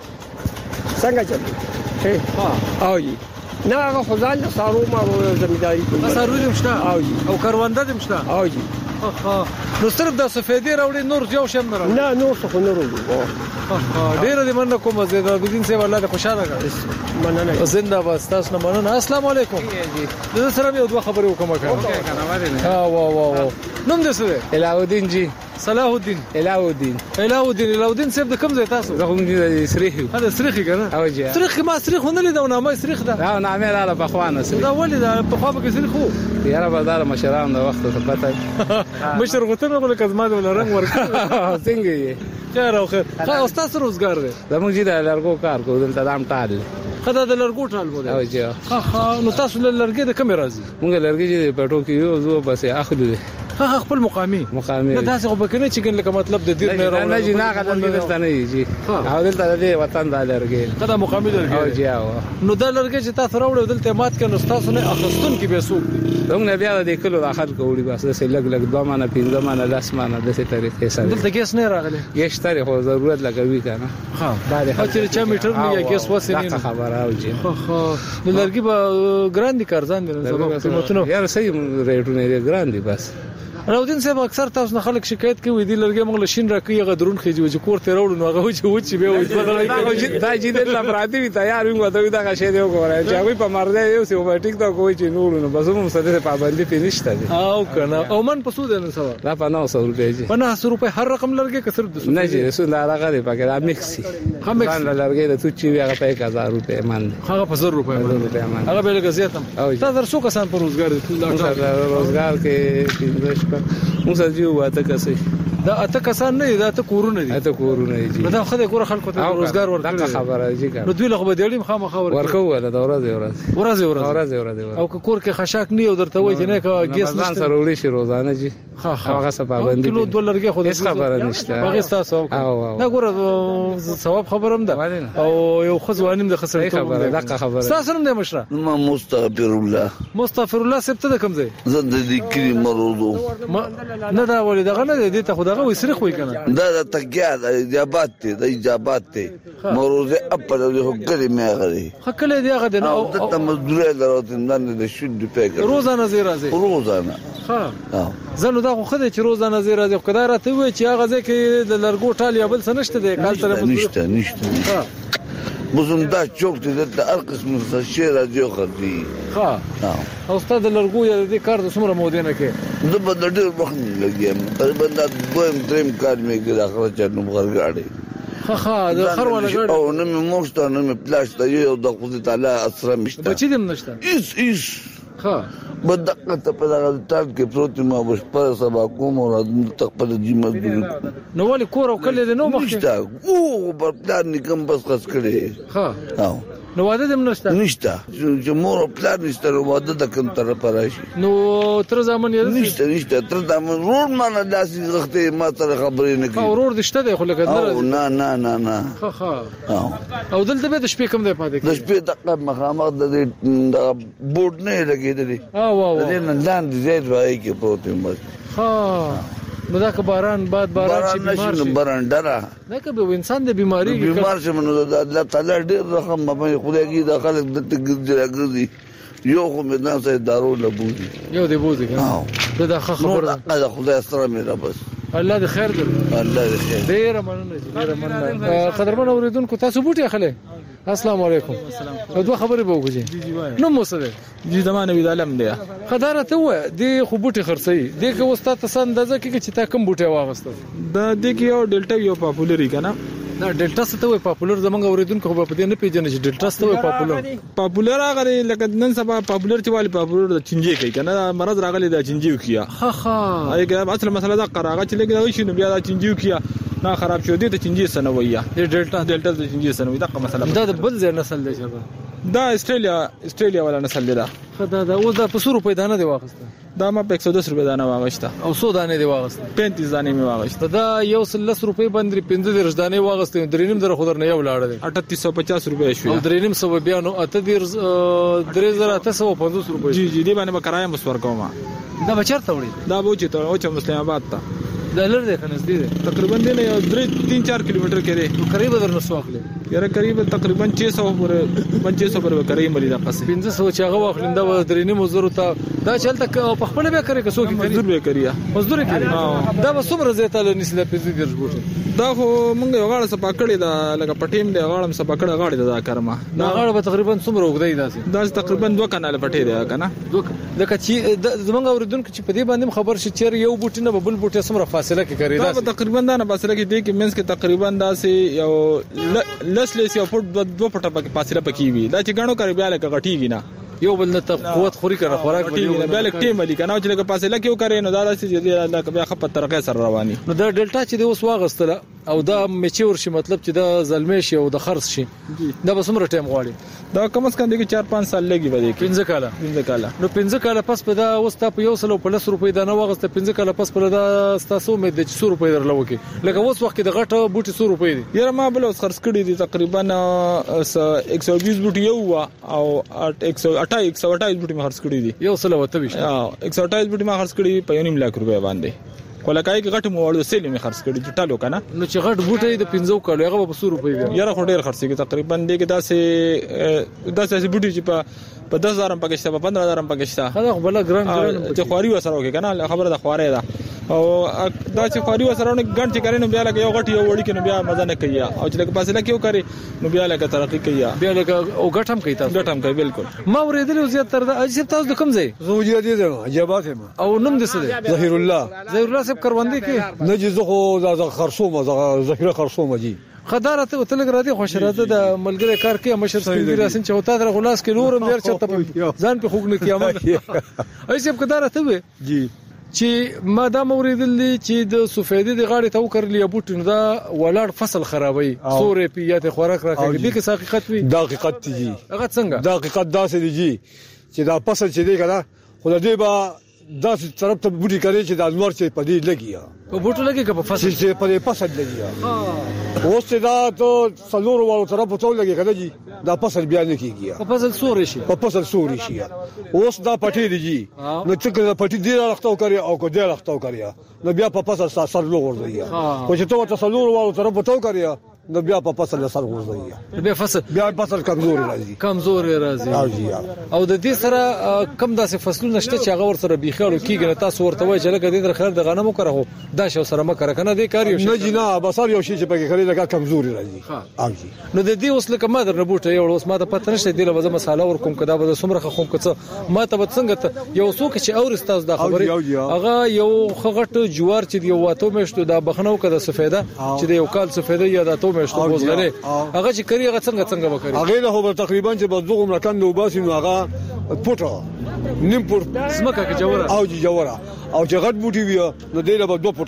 څنګه چل او جی نه هغه خدای له سارو ما زمیداری کوي. سارو دې مشته او جی او کرونده دې مشته او جی. نو صرف د سفیدی راوړي نور یو شم نه راوړي؟ نه نور څه نه راوړي. ډیر دې مننه کوم زید العابدین صاحب الله دې خوشاله کړي. مننه زنده باد. تاسو نه مننه. السلام علیکم. زه سره یو دوه خبرې وکم کنه. ها وا نوم دې څه دی؟ العابدین جی. صلاح الدین. العابدین صاحب د کوم ځای تاسو؟ زه هم دې سریخ. دا سریخ کنه؟ او جی سریخ ما سریخ نه لیدو نه ما سریخ ده. دا نامه را په خوانه سریخ. دا ولې دا په خوا کې سریخ وو؟ یاره بدل مشران د وخت ته پته. مشر غوتنه غو لکه زما د رنگ ورکړ. څنګه یې؟ خیر او خیر. خا استاد روزګار دی. زموږ جی د لارګو کار کو دلته دام ټال. خدای د لارګو ټال بوله. او جی خا نو تاسو لارګي د کوم راځي؟ مونږ لارګي جی په ټوکې یو زو بس اخلو دي. خپل مقامي نه تاسو خو بکنه چې ګن لکه مطلب د دې نه راوړل. نه جی نه غدل دلته نه جی. او دلته د وطن د لارګي. خدای مقامي لارګي. او جی نو د لارګي چې تاسو راوړل دلته مات کنه تاسو نه اخستون کې به سوق. موږ نه بیا د کلو داخل کوړي بس د لګ لګ 2 مانه 15 مانه 10 مانه د څه طریقې سره. دلته ګیس نه راغلی. ګیس تاریخ خو ضرورت لګوي کنه. ها دا چې چا میټر نه یا ګیس وسه نه خبره او جی. د لارګي به ګراندي کارزان دي نو قیمتونه یار صحیح ریټونه دي ګراندي بس. راودین صاحب اکثر تاسو نه خلک شکایت کوي دی لرګي موږ لشین راکې غدرون خېږي چې کور ته راوړو نو هغه چې به وي دا چې د لپاره دی تیار وي غوډه دا غشه دی وګورئ چې هغه په مرده یو سی اوټیک دا کوی چې نور نو بس موږ سره پابندي پینشته دي. او کنه او من پسود نه سوا لا 500 روپے جی 500 روپے هر رقم لرګي کثر د نه جی رسول الله هغه دی پکې دا میکسي هم لرګي د توچی هغه په 1000 روپے مان هغه په 1000 روپے مان هغه به لګ زیاتم. تاسو څو کسان په روزګار دي؟ روزګار کې 15 موږ جو واته کسي دا اته کسان نه دا ته کورونه دي. اته کورونه دي. دا خدای ګوره خلکو ته روزګار ورکړي. دا خبره جی نو دوی لغه بدیلیم خامخا ورکو ولا دا ورځ او کور کې خشاک نه ودرته وای چې نه کا ګیس نشته سره وړي شي روزانه جی. هغه څه پابندي کیلو $2 خو هیڅ خبره نشته. هغه تاسو دا ګوره ثواب خبرم ده او یو خزوانیم د خسرې خبره دا خبره تاسو هم د مشره ما مستغفر الله سبته د کوم ځای زند دې کلی مرودو نه دا ولې دغه نه دې ته خدای وي سرخ وي کنه دا تکیا د اجابات ته مروزه خپل له هغه مې غري خکله دی هغه د نو د مزدوري دروته نه د شود پیګ روزانه زی راځي روزانه زنه دا خو خدای چې روزانه زی راځي خو دا راته وي چې هغه ځکه د لرګو ټال یا بل څه نشته دی کال سره نشته بزم دا چوک دې د هر قسم څه شی راځي خو دی او استاد لرګو یا د کار د څومره مودې نه کې زه په ډېر وخت لګیم تقریبا دا 2-3 کال مې کې داخله چنو غړګاړي د خر ولا غړ او نه مې موشته نه مې پلاش ته یو د خدای تعالی اسره مشته بچی دې نشته ایس بدقه ته په دغه تاب کې پروت ما وش په سبا کوم او تخپل جیمه نو ولې کور او کله دې نو مخته او په پلان نکم بس خس کړي نو واده دم نشته چې مور او پلار نشته واده د کوم طرف راشي نو تر ځامن یې نشته تر ځامن روډ ما داسې وخت ما سره خبرې نه کوي اورور دشته دی خو لکه نه او دلته به د شپې کوم دی پاتې د شپې دغه مخامخ د بورډ نه لګېدلی د نن لاندې زید وای کې پروت یم نو دا که باران چې بیمار شي باران ډره نه که به انسان د بیماری بیمار شي نو د الله تعالی ډېر رحم په خدای کې د خلک د ګرځي یو خو مې نه سي دارو لبوزي یو دی بوزي دا خبره ده خدای سره مې را بس الله دې خیر درکړي الله دې خیر ډېر مننه قدرمن اوریدونکو تاسو بوټي اخلي السلام علیکم دوه خبرې به وکړي نو مو سره دې زمانه وی عالم دی خداره ته و دې خو بوټي خرڅي دې که استاد ته اندازه کې چې تا کوم بوټي واغسته دا دې کې یو ډیلټا یو پاپولری کنه دا ډیلټا څه ته وای پاپولر زمونږ اوریدونکو خو په دې نه پیژنې چې ډیلټا څه وای پاپولر هغه لکه نن سبا پاپولر چې والی پاپولر د چنجي کوي کنه مرض راغلی د چنجي کیا هغه اصل مسله دا قراغه چې لګي دا شي نو بیا د چنجي کیا نه خراب شو دي ته چنجي سنويه ډیلټا د چنجي سنوي دا مسله دا د بل ځای نسل دی دا استرالیا ولا نسل دی دا خدای دا اوس د 500 روپۍ دانه دی واغسته دا ما په 110 روپۍ دانه واغسته او 100 دانه دی واغسته 35 دانه می واغسته دا یو 100 روپۍ باندې 15 دانه واغسته درینم در خو در نه یو لاړ دی 3850 روپۍ شو او درینم سو بیا نو 3850 روپۍ جی دی باندې به کرایه مسور کوم دا بچرته وړي دا به چې ته او چې مسلم آباد ته دا لر دی کنه دې تقریبا دی نه 3-4 کیلومتر کې قریب درنه سواخله یاره قریب تقریبا 600 پر قریب ملي دا قصه 500 چې هغه واخلین دا درینه مزدور ته دا چلته په خپل به کوي کسو کې مزدور به کوي مزدور کوي دا به څومره زیاته لنسله 15 بوټي دا خو مونږ یو غاړه سپا کړی دا لکه پټیم دی غاړه سپا کړی غاړه دا کارما دا غاړه به تقریبا څومره وګدای دا تقریبا 2 کناله پټی دی کنه لکه چې زمونږ اوریدونکو چې په دې باندې خبر شي چې یو بوټي نه بل بوټي څومره فاصله کې کوي دا تقریبا دا نه فاصله کې دی کې منځ کې تقریبا داسې یو لس یو فوټ 2 فوټه پکې فاصله پکې وي دا چې غاڼو کوي بیا لکه غټیږي نه یو بل ته قوت خوري کنه خوراک دی بیا لکه ټیم علی کنه چې لکه فاصله کې کوي نو دا داسې بیا خپل طریقې سره رواني نو دا ډیلټا چې دی اوس واغستله او دا میچور شي مطلب چې دا زلمی شي او د خرڅ شي دا به څومره ټیم غواړي دا کم از کم دی 4-5 سال لګي به 15 کاله نو 15 کاله پس په دا اوس ته په 150 روپۍ دا نه واغسته 15 کاله پس په دا ستاسو مې د 100 روپۍ درلو کې لکه اوس وخت د غټه بوټي 100 روپۍ دي یاره ما بل اوس خرڅ کړی دي تقریبا 120 بوټي یو او 128 بوټي ما خرڅ کړی دي یو سلو ته 128 بوټي ما خرڅ کړی په 1.5 لک روپۍ باندې کولکای کې غټ موړو سیل می خرڅ کړی چې ټالو کنه نو چې غټ بوټي د 15 کالو هغه په 100 روپۍ دی یاره خو ډیر خرڅ کی تقریبا دی کې داسې بوټي چې په 10000 پکې شته په 15000 پکې شته هغه بل ګران چې خواري وسره وکي کنه خبره د خواري ده او دا چې خواري وسره نه ګڼ چې کړي نو بیا لکه یو غټ یو وړي کې نو بیا مزه نه کوي او چې لکه فاصله کې وکړي نو بیا لکه ترقی کوي بیا لکه او غټم کوي تاسو غټم کوي بالکل ما ورېدل زیات تر دا اجازه تاسو د کوم ځای زوجي دي ده جواب هم او نوم دې څه دی ظهیر الله صاحب کروندې کې نه جزو خو دا خرصومه ذخیره خرصومه جی خداره ته تلګ را دي خوشراته د ملګری کار کې مشر سپیندی راسن چې وتا در غلاس کې نورم ډیر چرته ځان په خوګ نه کیامه ایسه په کداره ته وي جی چې ما دا موریدل چې د سفیدی د غاړې ته وکړلی بوټ نو دا ولاړ فصل خرابوي سورې پیات خوراک راکړي دغه حقیقت وي دا حقیقت دي هغه څنګه دا حقیقت داسې دي چې دا فصل چې دی کنه خو دې با داسې طرف ته بوټي کوي چې د انور چې پدې لګي په بوټو لګي که په فصل چې پدې فصل لګي اوس دا ته څلور والو طرف ته لګي کنه جی دا فصل بیا نه کیږي په فصل سوري شي په فصل سوري شي اوس دا پټي دي جی نو چې پټي دی راختو کوي او کو دی راختو کوي نو بیا په فصل سره لوګور دی خو چې ته څلور والو طرف ته کوي نو بیا په فصل سره ورځي بیا فصل کمزوري راځي او د دې سره کم داسې فصلونه شته چې هغه ور سره بيخاړو کیږي نه تاسو ورته وایي چې لکه دې در خیر د غنمو کړو دا شو سره مکر کنه دې کار یو نه جنا بسار یو شی چې پکې خري لکه کمزوري راځي نو د دې اوس لکه ما در نه بوټه یو اوس ما ته پته نشته دی له وځه مساله ور کوم کدا به سمره خو کڅ ما ته څنګه یو څوک چې اور استاد د خبره هغه یو خغټ جوار چې یو واتو مشته دا بخنو کده سفیده چې یو کال سفیده یا د مشته بوزغله هغه چې کری هغه څنګه وکړي هغه له هو تقریبا چې بزغم رکن نو باسي نو هغه پټه نیم پټ سمکه کې جوړه او جوړه او چې غټ بوټي وي نو دله به 2 پټه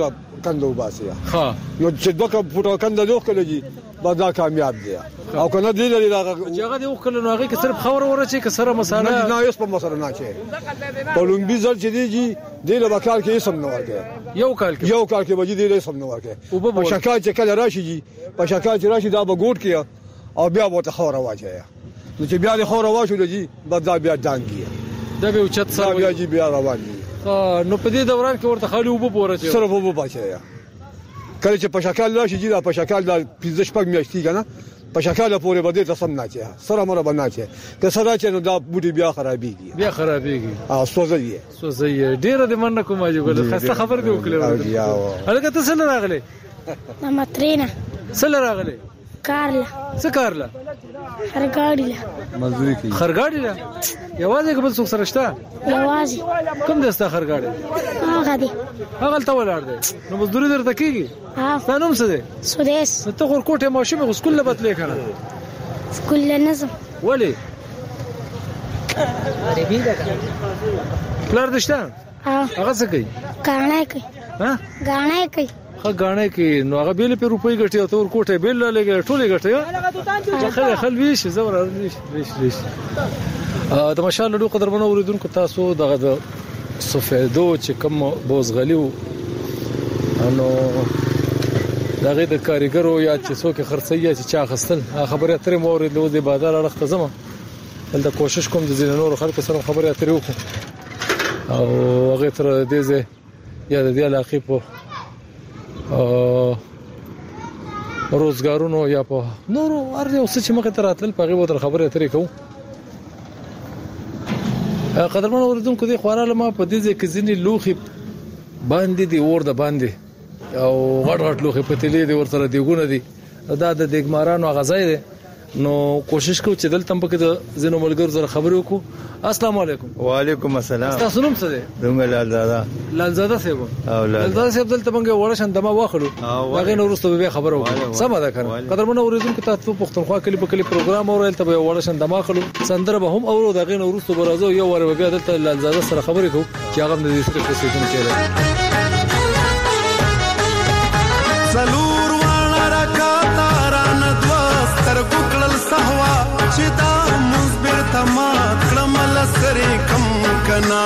کندو باسي ها نو چې دوه فوټه کنده دوه کله جی دا کامیاب دی او کنه دی لري دا هغه دی وکړل نو هغه کې صرف خبر ورچې کې سره مساله نه یوس په مساله نه چي په لومبي ځل چې دی جی دی له وکال کې سم نه ورګي یو کال کې وجې دی سم نه ورګي په شکایت چې کله راشي جی په شکایت چې راشي دا به ګوټ کیا او بیا وته خوره واچي نو چې بیا د خوره واچو جی دا بیا دانګي دا به اوچت سره بیا جی بیا روان دي نو په دې دوران کې ورته خالي وبو ورچې سره وبو بچي کله چې په شکل راشي جی دا په شکل د 15 شپږ میاشتې کنه په شکل پورې بده ته سم نه چي سره مر باندې چي که سره چې نو دا بوټي بیا خرابيږي او سوځي ډیره د مننه کومه جو خسته خبر دی وکړه هغه ته څه راغله ماترینا څه راغله کارلا خرګاډي لا یوازې کوم څوک سره شته یوازې کوم دسته خرګاډي هغه ته ولاړ دی نو مزدوري درته کیږي ستاسو نوم څه دی سودیس ته خورکوټه ماشومه سکول لبتلې کنه سکول نظم ولی عربي ده پلار دشته هغه څه کوي غاڼه کوي غاڼه کې نو هغه بیل په روپۍ ګټي او تور کوټه بیل لګي ټولې ګټي خل زور ریش د ماشاءالله ډو قدر منو اوریدونکو تاسو دغه د سفیدو چې کوم بوزغلیو نو دغه د کاریګرو یا چې څوک خرڅي چې چا خستل خبره ترې مورید له د بازار اړخ زما بل د کوشش کوم د زینور خلکو سره خبره ترې وکړو او هغه تر دې زه یا د دې علاقې په روزګارونو یا په نورو ارزه اوس چې مخه تر اتل پغه وتر خبره ترې کوم قدرمن اوریدونکو دي خوراله ما په دې کې ځینې لوخي باندې دي ور د باندې او غټ لوخي په تلې دي ور سره دیګونه دي دا د دیګمارانو غزای دي نو کوشش کوو چې دلته په کې د زینو ملګرو سره خبرې وکړو السلام علیکم وعلیکم السلام تاسو نوم څه دی دومره لالزاده صاحب لالزاده صاحب دلته موږ ورشن دمه واخلو هغه نو وروسته به خبرو سم ده کنه قدرمن اوریدونکو تاسو پښتونخوا کلی په کلی پروګرام اورل ته ورشن دمه واخلو سندره به هم اورو دغه نو وروسته برازو یو ور بیا دلته لالزاده سره خبرې کوو چې هغه د دې سره څه کوي سلور وانا رکاتا ران دوستر ګکړل سهوا چې دا مزبر تما کړمل سره کم کنا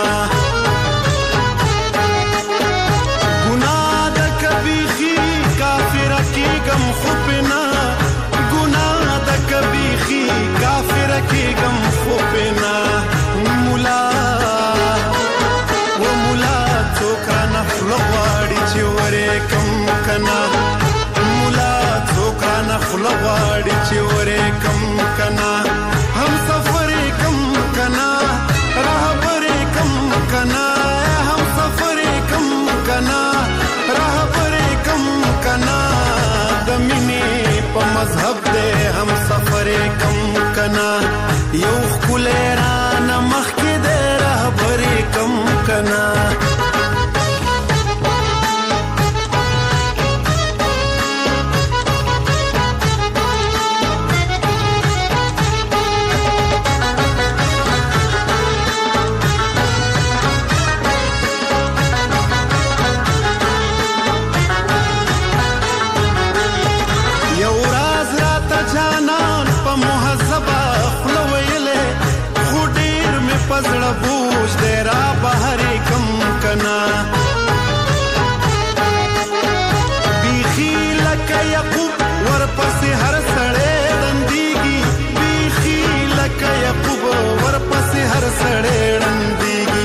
ګناه د کبيخي کافر کی غم خوبنا ګناه د کبيخي کافر کی غم خوبنا مولا څوکا نخل غواړي چې ورې کم کنا مولا څوکا نخل غواړي چې ورې کم کنا هم سفر کم کنا رهبر کم کنا هم سفر کم کنا رهبر کم کنا د مینې په مذهب دې هم سفر کم کنا یو خلران مخ کې دې رهبر کم کنا پزړه بوج دې را بهر کم کنا بیخي لکه یعقوب ورپسې هر سړی رندېږي بیخي لکه یعقوب ورپسې هر سړی رندېږي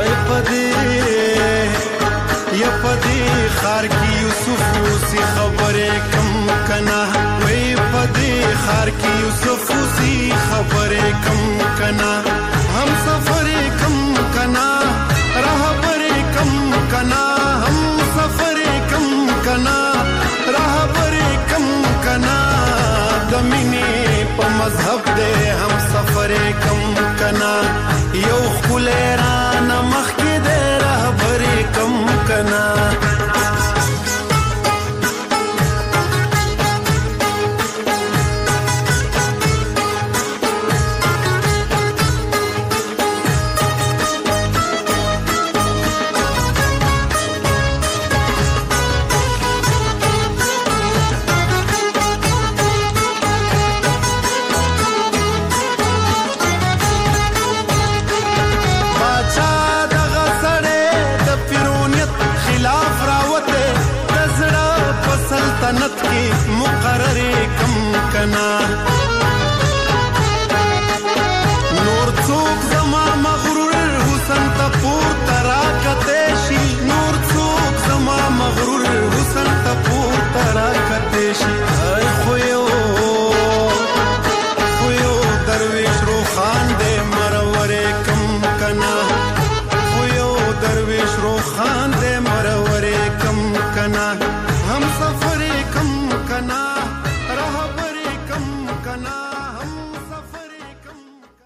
پدې خار کې یوسف اوسې خبرې کم کنا وای پدې خار کې یوسف اوسې خبرې کم کنا هم سفر کم کنا رهبر کم کنا هم سفر کم کنا رهبر کم کنا د مینې په مذهب دې هم سفر کم کنا یو خلران مخ کې دې رهبر کم کنا کنا نور څوک زما مغرور حسن ته پورته راکته شي نور څوک زما مغرور حسن ته پورته راکته شي خو یو درویش روخان دې مرور کم کنا خو یو درویش روخان دې مرور کم کنا هم سفر کم کنا رهبر کم کنا هم سفر کم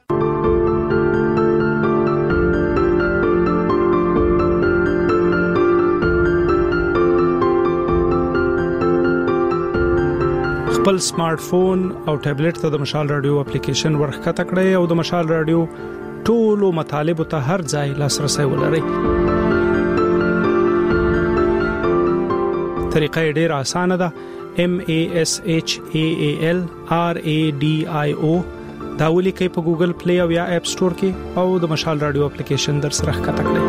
خپل سمارټ فون او ټابلیټ ته د مشال رادیو اپلیکیشن ورخکته کړئ او د مشال رادیو ټولو مطالب ته هر ځای لاسرسي ولرئ. طریقه ډیره اسانه ده. MASHAALRADIO دا ولیکئ په ګوګل پلی او یا اپ سٹور کې او د مشال رادیو اپلیکیشن در سره ښکته کړئ.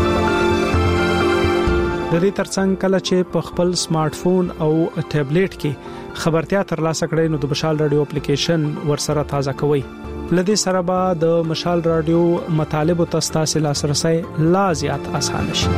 د دې ترڅنګ کله چې په خپل سمارټ فون او ټابلیټ کې خبرتیا ترلاسه کړئ نو د مشال رادیو اپلیکیشن ورسره تازه کوئ. لدې سره به د مشال رادیو مطالب او تاسو لاسرسي لا زیات آسان شي.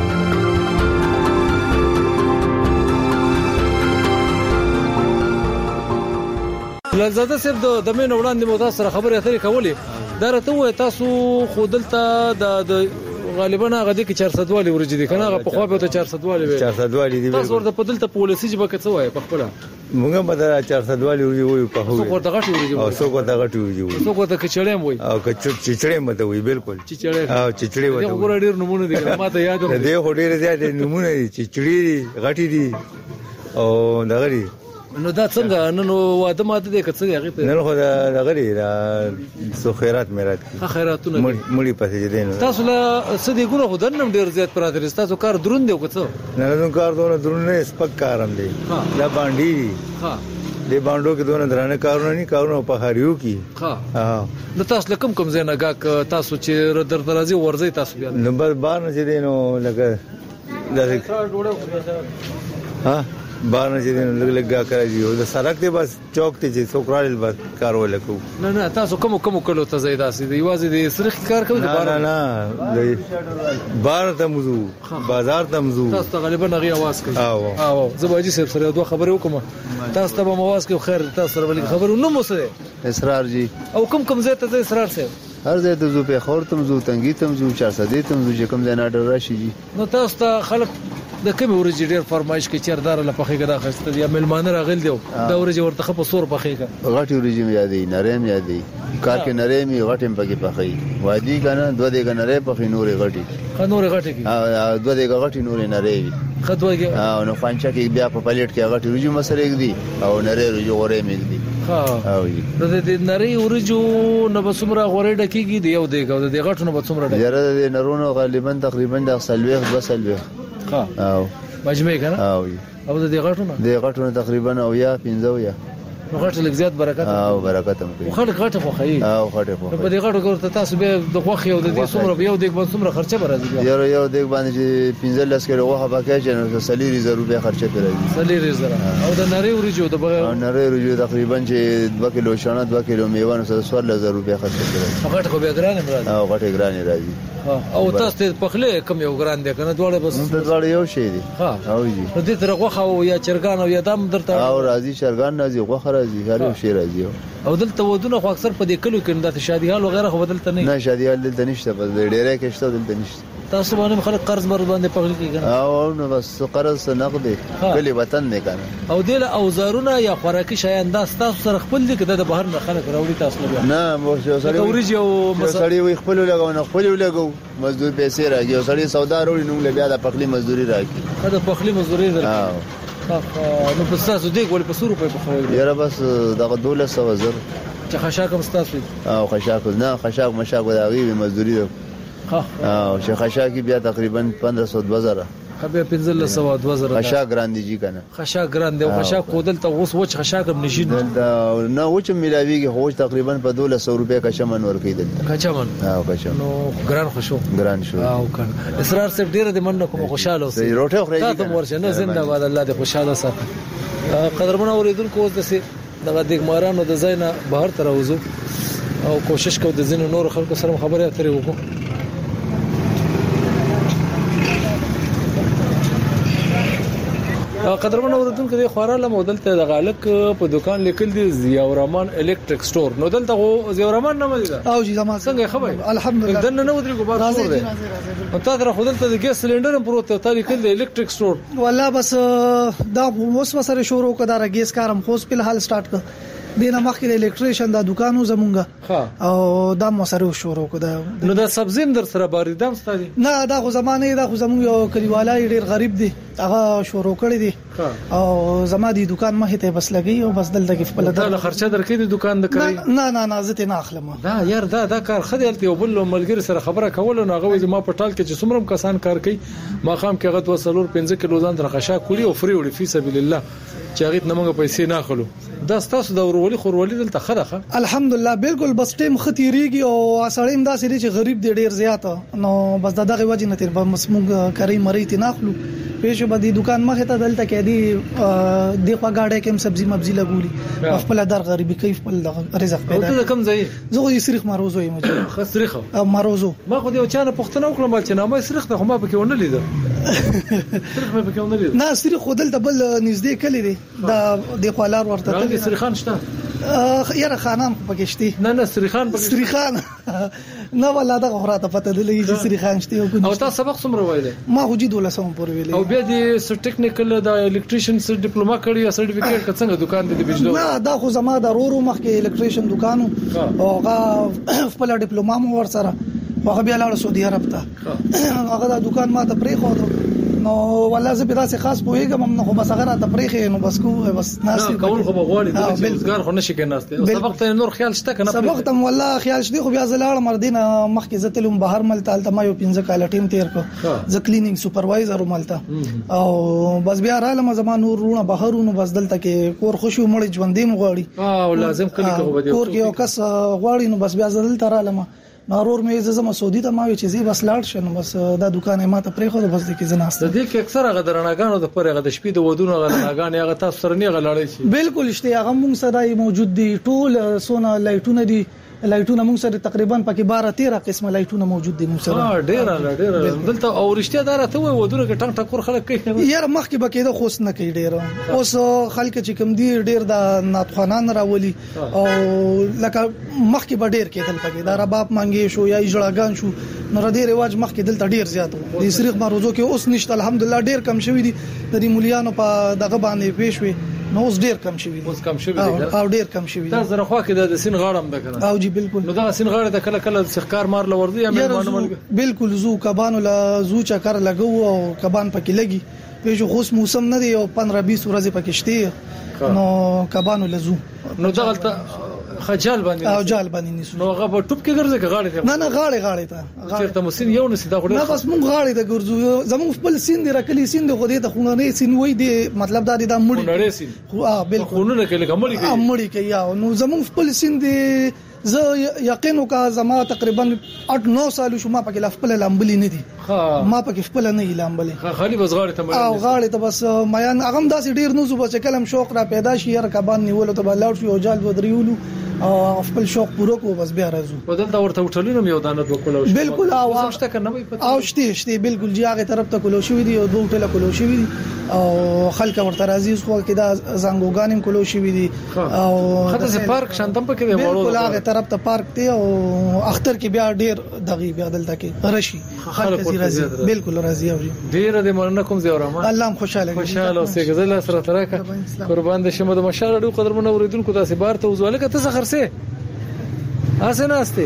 لزاده صاحب د مین وړاندې مو تاسو سره خبرې اترې کولې دا راته وای تاسو خودلته د غالبا هغه د 400 والی ورجې دي کنه هغه په خو به ته 400 والی وي 400 والی دي تاسو ورته په دلته پولیسي جبه کې څه وای په خپل موږ به 400 والی وي په هو څو ورته غټي ورجې او څو ورته غټي ورجې څو ورته کچړې وي او کچړې مته وي بالکل چچړې او چچړې وته دا ګور ډیر نمونه دي ما ته یاد ده دې هډې زیات نمونه دي چچړې غټي دي او دغري نو دا څنګه نن واده ماته دې کڅ دی هغه په نن خو دا غری دا سو خیرات میرات خیراتونه مړی پاتې دي تاسو له سدي ګونو خو دنم ډیر زیات پراته تاسو کار دروند دی وکړو نه نو کار دونه دروند نه سپک کارم دی دا باندې ها دې باندې کې دونه درانه کارونه نه کارونه په هریو کې ها نو تاسو لکم کوم زینا غاک تاسو چې در درازي ورځي تاسو بیا نمبر 12 نه دي نو لکه دا ها بارنه چې لګا کوي او د سړک ته بس چوک ته چې څوکرال بس کار ولکو نه تاسو کوم کلو ته زیاده سي دی واځي د سرخ کار کوي نه بار ته موضوع بازار ته موضوع تاسو غالبا غي आवाज کوي او زباجي صاحب سره دوه خبرې وکم تاسو ته به مواز کوي خیر تاسو سره ولې خبرو نو مو سره اسرار جی او کوم زیاته د اسرار سره هر ځای ته زو په خور تم زو تنګي تم زو 400 تم زو کوم ځای نه ډر راشي جی نو تاسو ته خلک د کوم ورځې ډیر فرمایش کې چیردار له پخېګه دا خسته یا ملمانه راغل دی دا ورځې ورته په سور پخېګه غټي ورځې مې یادې نرم یادې کار کې نرم غټم پکې پخې وادي کنه دوه دې کنه پخې نورې غټي خنورې غټي ها دوه دې غټي نورې نرې خدوګه نو فانچا کې بیا په پلیټ کې غټي ورځې مسره کې دي او نرې ورځې غورې مې دي ها او دې نری ورجو نو بسمره غورې ډکیږي دی یو دی د غټونو بسمره ډکیږي یاره د نرونو غالبا تقریبا د سلويخ بسلويخ ها او مجمع کنه او د غټونو تقریبا او یا 15 یا غټ لږ زیات برکت او برکت هم کوي خلک غټ خو خي او غټ خو په دې غټو ګورته تاسو به د خوخي او د دې څومره یو دیګ باندې څومره خرچه برازي یو دیګ باندې 15 کیلو غوخه پکې چې نو 30 روپیا خرچه برازي 30 او د نری ورجو د بغیر نری ورجو تقریبا چې 2 کیلو شانه 2 کیلو میوه نو 14000 روپیا خرچه برازي غټ خو به ګران مراد او غټ ګران راځي او تاسو ته پخله کم یو ګران دي کنه دواړه بس دواړه یو شی دي او جی نو دې تر غوخه او یا چرګان او یا دم درته او راځي چرګان راځي غوخه راځي هر یو شی راځي او دلته ودونه خو اکثر په دې کلو کې د شادي حال وغیرہ خو بدلته نه شادي حال دلته نشته بس ډیره کې شته دلته نشته تاسو باندې خلک قرض باندې پخل کیږي او نو بس قرض نقد کلی وطن نه کنه او دله اوزارونه یا خوراکي شیان دا تاسو سره خپل دي کده د بهر نه خلک راوړي تاسو نه مو سړی وريجي او سړی وي خپل لګاو نه خپل لګاو مزدور پیسې راګي او سړی سودا وروړي نو بیا د پخلی مزدوري راګي دا پخلی مزدوري راګي نو په تاسو دې ګول په 100 روپے په خو یاره بس دغه 1200 زر چې خشاک هم تاسو او خشاک نه خشاک مشاک وداغي مزدوري ده او چې خشاک بیا تقریبا 1500 2000 خبر 1500 2000 خشاک ګراندي جی کنه خشاک ګراندي او خشاک کودل ته اوس وچ خشاک هم نشي نه وچ ملاویږي خو تقریبا په 1200 روپے کا شمن ور کیدل کچمن او کچمن نو ګران خوشو ګران شو او کنه اسرار صاحب ډیر د مننه کوم خوشاله اوسئ روټه خوري تاسو ورشه نه زنده باد الله دې خوشاله ساتي قدرمن اوریدونکو اوس د دغه دګمارانو د ځای نه بهر ته راوځو او کوشش کوو د ځینو نور خلکو سره خبرې اترې وکړو. قدرمن اوردونکو د خوراله مودل ته د غالک په دکان لیکل دي ضیاء الرحمن الکتریک سٹور. نو دلته ضیاء الرحمن نه مده او جی زما څنګه خبر الحمدلله دنه نو درې کو بار سور دی او تا در خودل ته د ګیس سلندر هم پروت ته لیکل دي الکتریک سٹور. والله بس دا اوس وسره شروع کړه ګیس کارم خو په حال سٹارټ کړ دینه مخکې د الکتریشن د دکانو زمونږه او دا مو سره شروع کړه. نو دا سبزیم در سره باریدم ستادي نه دا خو زمانه دا خو زمونږ یو کلیوالای ډیر غریب دی هغه شروع کړی دی او زما دی دکان مخې ته بس لګي او بس دلته کې خپل دا خرچه درکې دی دکان د کوي نه زه نه اخلم. دا یار دا کار خدای یو بل ملګری سره خبره کول نو هغه ما پټال کې چې څومره کسان کار کوي ما خام کې هغه 2.5 کیلو ځان درخښه کولی او فری وړي فی سبیل الله چې هغه نمګه پیسې نه اخلو. دا ستاسو د ورولي خورولي دلته خدخه الحمدلله بالکل بس ټیم خطيريږي او سړیم داسې دي چې غریب دی ډیر زیات نو بس دغه وجه نه تیر به مسموږ کوي مری تی ناخلو پېښه به د دکان مخه ته دلته کې دی د غاډه کې سبزي مبزي لګولي خپل در غریبي کیف خپل رزق پیدا. ته کوم ځای زه یې سریخ ماروزو یم خسرخه ماروزو ما خو دې چانه پښتنه وکړم چې نامه سریخ ته ما پکې ونه لیدل سریخ مې پکې ونه لیدل نه سریخ خودل ته بل نږدې کلی دی د خالار ورته د سریخان شته یاره خانان پکې شته نه سریخان پکې سریخان نه ولا دا غوړه ته پته دی چې سریخان شته او تاسو سبق څومره وایله ما خو جدي ولسم پور ویلې او بیا د ټیکنیکل د الکتریشن سره ډیپلوما کړی یا سرټیفیکیټ څنګه دکان د بجلی نه دا خو زما د رورو مخکې الکتریشن دکانو او هغه خپل ډیپلوما مو ور سره هغه بیا لاړ سعودي عرب ته هغه دا دکان ما ته پرې خو نو والله زه به تاسو خاص پوهیږم نو خو بس هغه راته پرېخې نو بس کو بس ناس کول خو بغواړي د روزګار خو نشي کېناسته سبق ته نور خیال شته کنه سبق ته والله خیال شته خو بیا زلاړ مردینه مخکې زتلم بهر ملته الته ما یو 15 کال ټیم تیر کو ز کلینینګ سپروایزر ملته او بس بیا رااله زما نور رونه بهرونو بس دلته کې کور خوشو مړ ژوندې مغواړي او لازم کلی کو بده کور کې یو کس غواړي نو بس بیا دلته رااله نارور مې زما سعودي ته ما چې زی بس لاړ شنو بس دا دکان ما ته پرې خو بس د کې زناست د دې کې اکثر هغه درناګانو د پرې هغه د شپې د ودونو غلناګان هغه تاسو سره نه غلاړي شي بالکل شته هغه موږ سره موجود دي ټول سونا لایټونه دي لایټونه موږ سره تقریبا پکې 12-13 قسمه لایټونه موجود دي موږ سره ډېر دلته او رښتیا دار ته وای ودونه کې ټنګ ټکور خلک کوي یار مخکې بکې د خوښ نه کوي ډېر اوس خلک چې کوم دي ډېر د ناتخوانان راولي او لکه مخکې به ډېر کېدل پکې دا رباب مانګي شو یا اجړاګان شو نو ردی رواج مخکې دلته ډېر زیات وو د سریخ ماروزو کې اوس نشته الحمدلله ډېر کم شوی دي د مولیانو په دغه باندې پېښوي نو اوس ډېر کم شوی اوس کم شوی او ډېر کم شوی دا زره خو کې د سین غاړم ده کنه او جی بالکل نو دا سین غاړه د کله کله سخکار مار لوردي یا مېلمانو بالکل زو کبانو لا زو چکر لګو او کبان پکې لګي پېښو خوش موسم نه دی او 15-20 ورځې پکې شته نو کبانو لزو نو دغلت خجال باندې او جال باندې نیسو نو هغه په ټوپ کې ګرځي غاړې ته نه غاړې ته چیرته مسین یو نسی دا غوډه نه بس مونږ غاړې ته ګرځو زموږ خپل سیند رکلی سیند خو دې ته خونه سین وای دی مطلب دا د مړی خونه سین بالکل خونه کې لګمړی کوي مړی کوي نو زموږ خپل سیند زه یقین وکړم زما تقریبا 8-9 سال شو ما پکې خپل لامبلي نه دي ما پکې خپل نه لامبلي خالي بس غاړې ته او غاړې ته بس میان هغه داسې ډیر نو زو بس کلم شوق را پیدا شي هر کبان نیول ته بلاړ شو او جال ودریولو او خپل شوق پوره کو بس بیا راځو بدل دا ورته وټلینم یو دانه وکولو بالکل او شته کنه وي پته او شته بالکل جی هغه طرف ته کولو شوې دي او دوه ټله کولو شوې دي او خلک ورته راځي خو کې دا زنګوګانم کولو شوې دي او خاطر پارک شانتم پکې دی بالکل هغه طرف ته پارک دی او اختر کې بیا ډیر دغه بیا دلته کې رشي خلک راځي بالکل راځي او ډیر د مرنه کوم زیو رحمان الله خوشاله اوسې غزل سره ترکه قربان د شمه د مشال ډو قدر منو اوریدونکو تاسو بار ته وزواله کته څه سه اسنه استه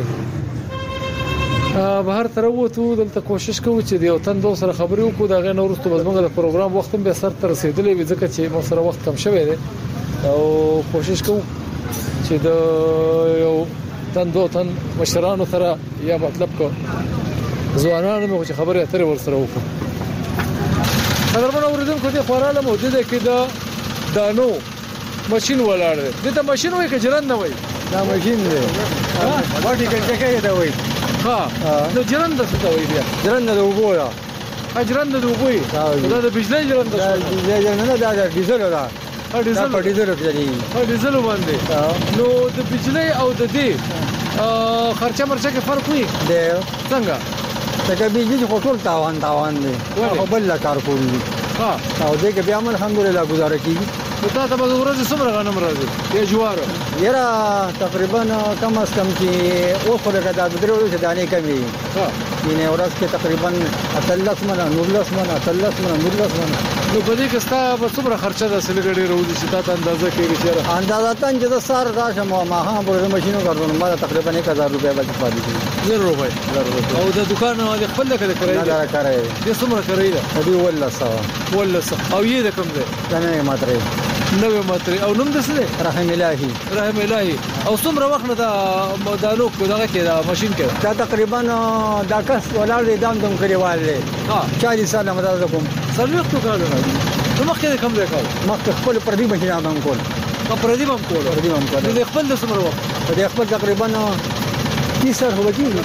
بهر تر وته دلته کوشش کوو چې یو تن دوه سره خبرې وکړو دا غي نورستو بزمنګ د پروګرام وخت به سر تر رسیدلې وي ځکه چې مو سره وخت کم شوی دی او کوشش کوو چې د یو تن دوه تن مشرانو سره یا مطلب کو ځوانانو مو چې خبرې اترې ور سره وکړو قدرمن اوریدونکو ته خوراله موجوده کې دا دانو ماشين ولاړ دی دته ماشين وای که جرن نه وای دا ماشين دی باټي کې کې دا وای ها نو جرن د څه وای بیا جرن د وګو یا اجرن د وګوي دا د بجلی جرن د بجلی نه دا ډیزل دا ډیزل په ډیزل چلی ډیزل باندې نو د بجلی او د دې خرچه مرچه کې فرق وي دی څنګه څنګه بجلی خو ټول تاوان دی خو بل لا کار کوي ها او دې کې بیا الحمدلله گزاره کیږي نو تا ته به ورځ څومره غنم راځي یا جوار یاره تقریبا کم از کم چې او خو لکه دا درې ورځې دانې کمې ها یعنی ورځ کې تقریبا 13 منه 19 منه 13 منه 19 منه نو په دې کې ستا به څومره خرچه ده سلګړې روزي چې تا ته اندازه کېږي چې اندازه تان چې د سار راشم ما ها پر ماشینو کارونه ما تقریبا 1000 روپے باندې پاتې شي 1000 روپے او د دکان باندې خپل لکه کرای نه کرای دې څومره کرای ده او دی ولا سوا او یې د کوم ده نه ماتره نوې ماتره او نوم د څه ده رحم الهي او څومره وخت نه دا لوک دغه کې دا ماشين کې دا تقریبا دا کس ولاړ دي دام کړیوال دي ها 40 سال مدار کوم سلوخ تو کارونه نو مخکې کوم ځای کاو مخکې خپل پردي ماشين هم کول پردي هم کول د خپل د څومره وخت د خپل تقریبا 30 سال هو کېږي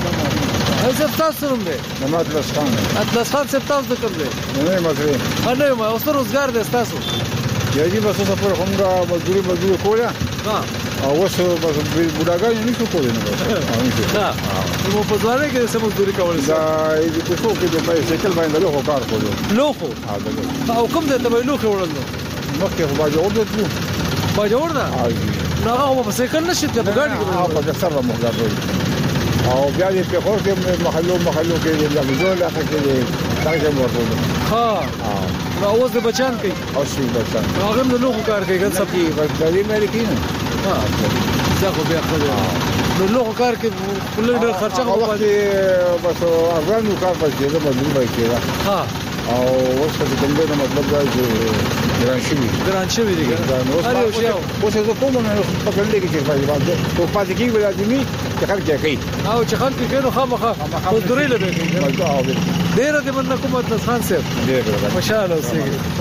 هزه تاسو نوم دی اطلس خان څه تاسو د کوم دی نه مزري نه ما اوس روزګار دی تاسو یی بس اوس پر همغه مزدوري کوله ها او اوس بس بډاګان نه شو کولای نو ها نو په ځوانه کې سم مزدوري کول دا دې په څو کې د بایسکل باندې لوخو کار کولو لوخو او کوم دې ته لوخو وړل مخکې خو باجوړ دې باجوړ نه نو هغه په سایکل نشي ته ګاډي کې په سره مخدار او بیا دې په خور کې محلو کې لږ ځول اخر کې دا ورته ها نو اوس د بچان کوي او شي بچان هغه نو لوخو کار کوي ګل سب کې غړي مې کې ها څه خو بیا خو نو لوخو کار کې کله ډېر خرچه کوي بس افغانو کار پاتې ده مزدور به کېږي ها او اوس د کومه مطلب دا چې ګران شوی دی هر یو شی اوس زه کوم نه په کله کې چې باندې او پاتې کېږي لازمي چې خلک یې کوي او چې خلک یې کوي خامخا خو درې لږه ډېر دې من کوم د خان صاحب ماشاءالله اوسې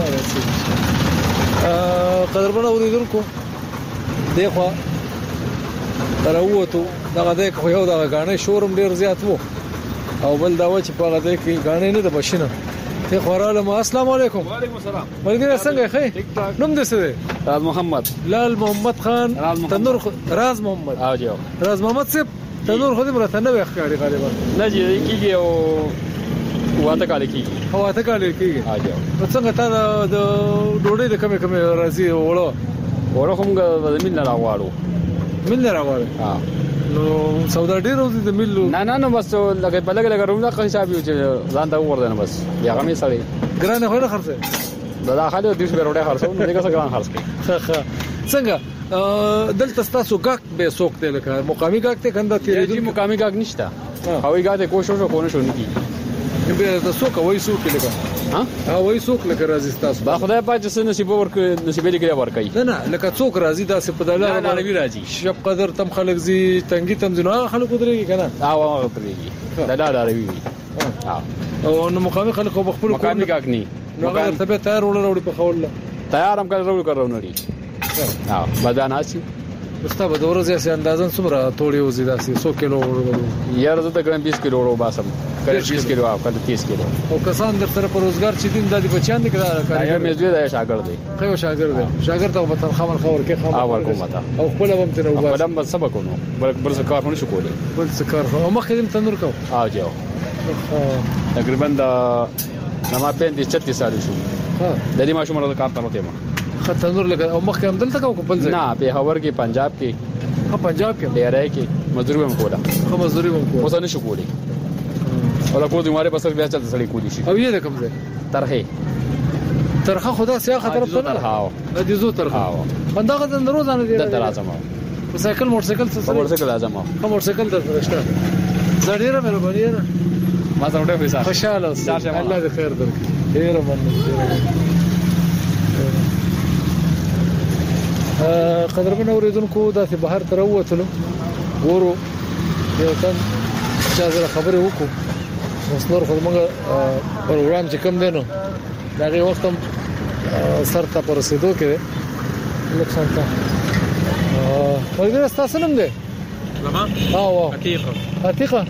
قدرمنه اوریدونکو دغه راووتو دغه د خو یو دغه غاڼې شورم ډېر زیات وو او بل دا و چې په هغه د کې غاڼې نه د بشینه ته خوراله ما السلام علیکم وعلیکم السلام ملګری څنګه ښه نوم دې څه دی راز محمد لال محمد خان تنور راز محمد او جو راز محمد صاحب تنور خو دې مرته نه وښکاري غالبا نه جی کیږي او واته کال کیږي واته کال کیږي او جو څنګه تا د ډوډۍ د کمې راځي وړو کوم د مل نه راوړو ها نو سودا ډیر ورته د ملو نه بس لکه بلګ روزه که حساب یو چې ځان ته ورده نه بس یا غمې سړی ګرانه خو نه خرڅه دا خاله 200 روپے خرڅو نو دغه څنګه ګران خرڅ کړي څنګه دلته تاسو غاک به سوکته لکه مقامی غاک ته کنده تیری دي مقامی غاک نشته هوی غاک ته کوشش وکړو شو نه کی به تاسو کوی سوک لکه ها وای څوک لکه راځي تاسو با خدای پاک چې نصیب لري ورکړي نه لکه څوک راځي دا څه په دلاره باندې راځي شپ قدر تم خلک زی تنګي تم زنه خلک درېږي کنه هغه درېږي دلاره راوي او نو مقامي خلک په خپل مقامي کاک ني نو هغه ته به تیار وړل په خول تیار هم کړو نړي بدن اسی مستا به ورځې سي اندازن څومره توړي وزي داسي 100 کیلو یار زه تقریبا 20 کیلو ورو باسم کله 20 کیلو او کله 30 کیلو او کسان در سره په روزګار چې دین د بچیان دي کړه یا مې دوی د شاګرد دی خو شاګرد ته په تنخواه خبر کې خبر کوم تا او خپل هم تر وبا خپل هم سبق نو بل څه کار نه شو کولای بل څه کار او مخکې تنور کو جو تقریبا د نما 35 سال شو د دې ماشوم سره کار تر ته تنور لګا او مخکې هم دلته کو بل ځای نه په هاور کې پنجاب کې پنجاب کې ډیرای کې مزدوري هم کوله خو مزدوري هم کوله اوس نه شو کولای ولا کو دې ماره په سر بیا چلته سړی کولی شي او یې د کوم ځای ترخه خدا سیا خطر ته نه هاو د دې زو ترخه بندغه د روزانه دی د لازم په سایکل موټرسایکل څه موټرسایکل لازم او موټرسایکل درشته زړیره مې وبریر ما ته وړه پیسې خوشاله الله دې خیر درکړي ډیر مننه قدرمن اوریدونکو داسې بهر تر ووتلو ورو یو تن چې زره خبرې وکړو مسنور خو موږ پروګرام چې کم دینو دا غي وخت سر ته پر رسیدو کې لکه څنګه ولګره تاسو نوم دی زمان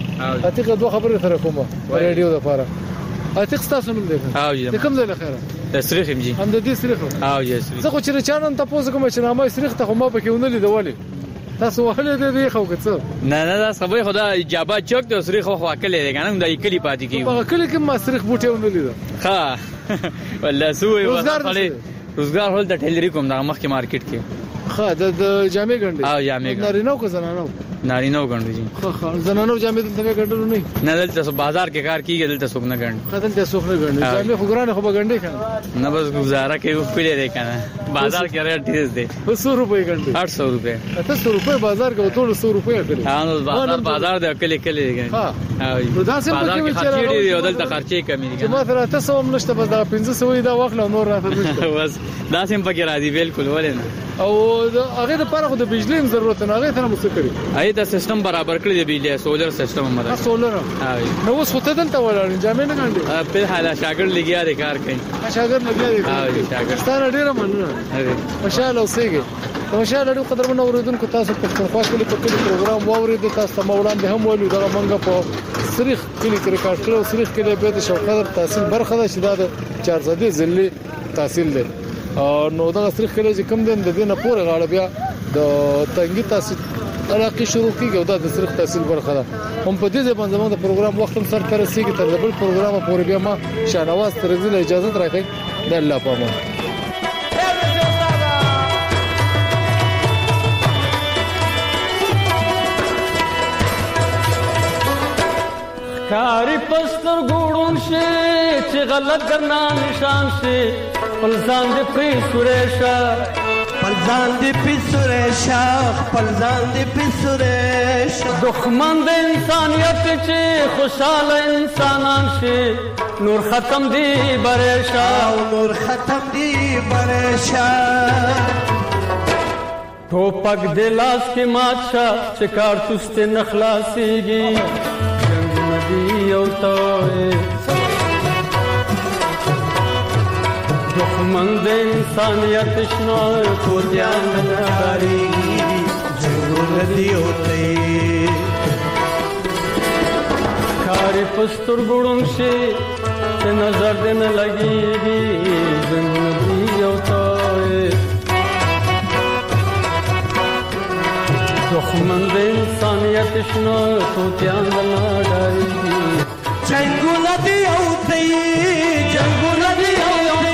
حقیقه دوه خبرې سره کومه رادیو د پاره حقیقه تاسو نوم دی د کوم ځای له خیره د سریخ هم جی هم د دې سریخ او جی سریخ زه خو چې چانن تاسو کوم چې نامه سریخ ته خو ما پکې ونلې دوالي تاسو وهله دې خو کڅ نه دا سبا خدا اجابه چوک د سریخ خو واکلې ده کنه د کلی پاتې کیږي په کلی کې ما سریخ بوټي ونلې ها والله سوې روزګار هول د ټیلری کوم د مخ کې مارکیټ کې ها د جامې ګنډي او جامې ګنډي نارینو کو زنانو نارینو ګنډي جی ها زنانو جامې دلته ګنډلو نه دلته بازار کې کار کیږي دلته څوک نه ګنډي خدل ته څوک نه ګنډي جامې خو ګرانه خو بګنډي کنه نه بس گزاره کوي خپل دی کنه بازار کې ریټ ډیر دی 100 روپے ګنډي 800 روپے 800 روپے بازار کې ټول 100 روپے کړي ها نو بازار دی کلی کلی دی ها دا سم په کې خرچې دی دلته خرچې کمی دي چې ما سره 300 هم نشته بس دا 500 دا واخله نور راته نشته بس دا سم په کې راځي بالکل ولې او هغه د پاره خو د بجلی هم ضرورت نه هغه ته مو څه کړی اې دا سیستم برابر کړی دی بجلی سولر سیستم هم راځي سولر نو اوس خو ته دلته ولاړ جامې نه ګنډي په حالا شاګرد لګیا دی کار کوي شاګرد لګیا دی شاګرد ستاره ډیره مننه ماشاءالله اوسېږي ماشاءالله ډېر قدرمن اوریدونکو تاسو پښتونخوا کې په کلی پروګرام واورید تاسو مولانا به هم ویلو دا منګه په سریخ کلی کې ریکارډ کړو سریخ کې به د شوقدر تحصیل برخه ده چې دا 400 ځلې تحصیل ده نو دا سریخ کې چې کم دین د دینه پورې غاړه بیا د تنګي تحصیل علاقه شروع کیږي دا د سریخ تحصیل برخه ده هم په دې ځبان زموږ د پروګرام وخت هم سر تر رسیدي تر بل پروګرام پورې بیا ما شاهنواز ترزیل اجازه راکړي د الله په امان کاری پستر ګوړون شي چې غلط کرنا نشان شي پلزان دې پری سورېشا پلزان دې پری سورېشا پلزان دې پری سورېشا دښمن د انسانيت چې خوشاله انسانان شي نور ختم دی برېشا نور ختم دی برېشا ټوپک د لاس کې ماچا چې کارتوس ته نخلاصيږي یو توي دښمن د انسانيت شنو کو ځان ناري جنون دی اوته کاری پستر ګړون شي چې نظر دې نه لګيږي جنون دی یو توي دښمن د انسانيت شنو کو ځان ناري جنگونه دی اوته جنگونه دی اوته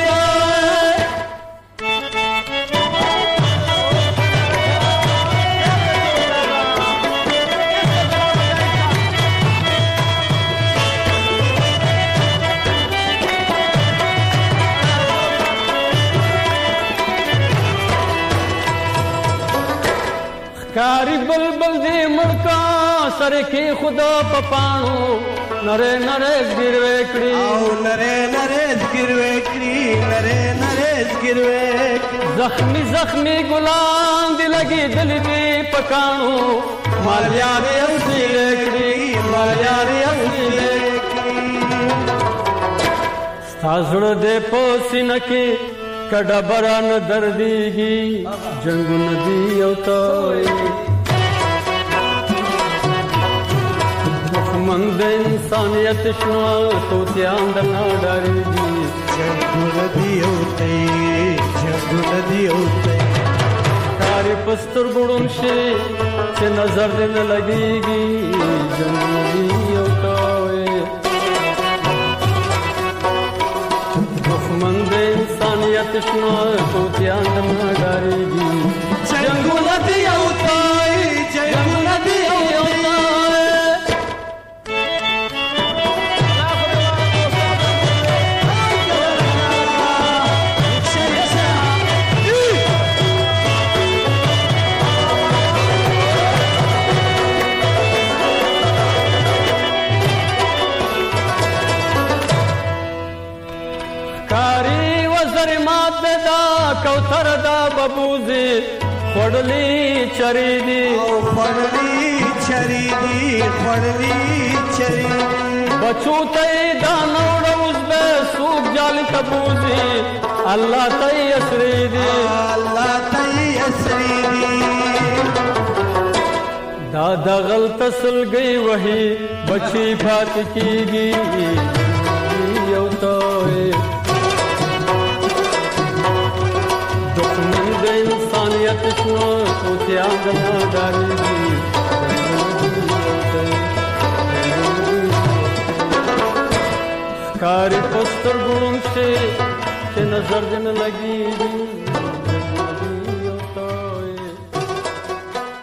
کاری بلبل دی مړکا سره کې خدا پپانو نره نره ګروي کړی او نره نره ګروي کړی نره نره ګروي زخمی زخمی ګلان دی لګي دل دی پکانو مال یاري اصلي کړی مال یاري اصلي کړی ستاسو دې پوسینه کې کډه بران درديږي جنگ ندی او توي دښمن د انسانيت شنو تو تیان د ناډاريږي جنگ ندی او توي جنگ ندی او توي کاری پستر ګړون شي چې نظر دې نه لګيږي جنگ ندی او توي دښمن د انسانيت شنو تو تیان د ناډاريږي جنگ ندی او توي جنگ ندی او توي کوثر دا ببوزي خړلې چری دي او خړلې چری دي خړلې چری بچو ته دا نوړ اوس به سوق جال تبوزي الله ته اسري دي الله ته اسري دي دا دغل تسلګي وਹੀ بچي فات کیږي یو توي طبیعت شنو کوتیان د نادانګي کاری پستر ګون چې نظر دې نه لګي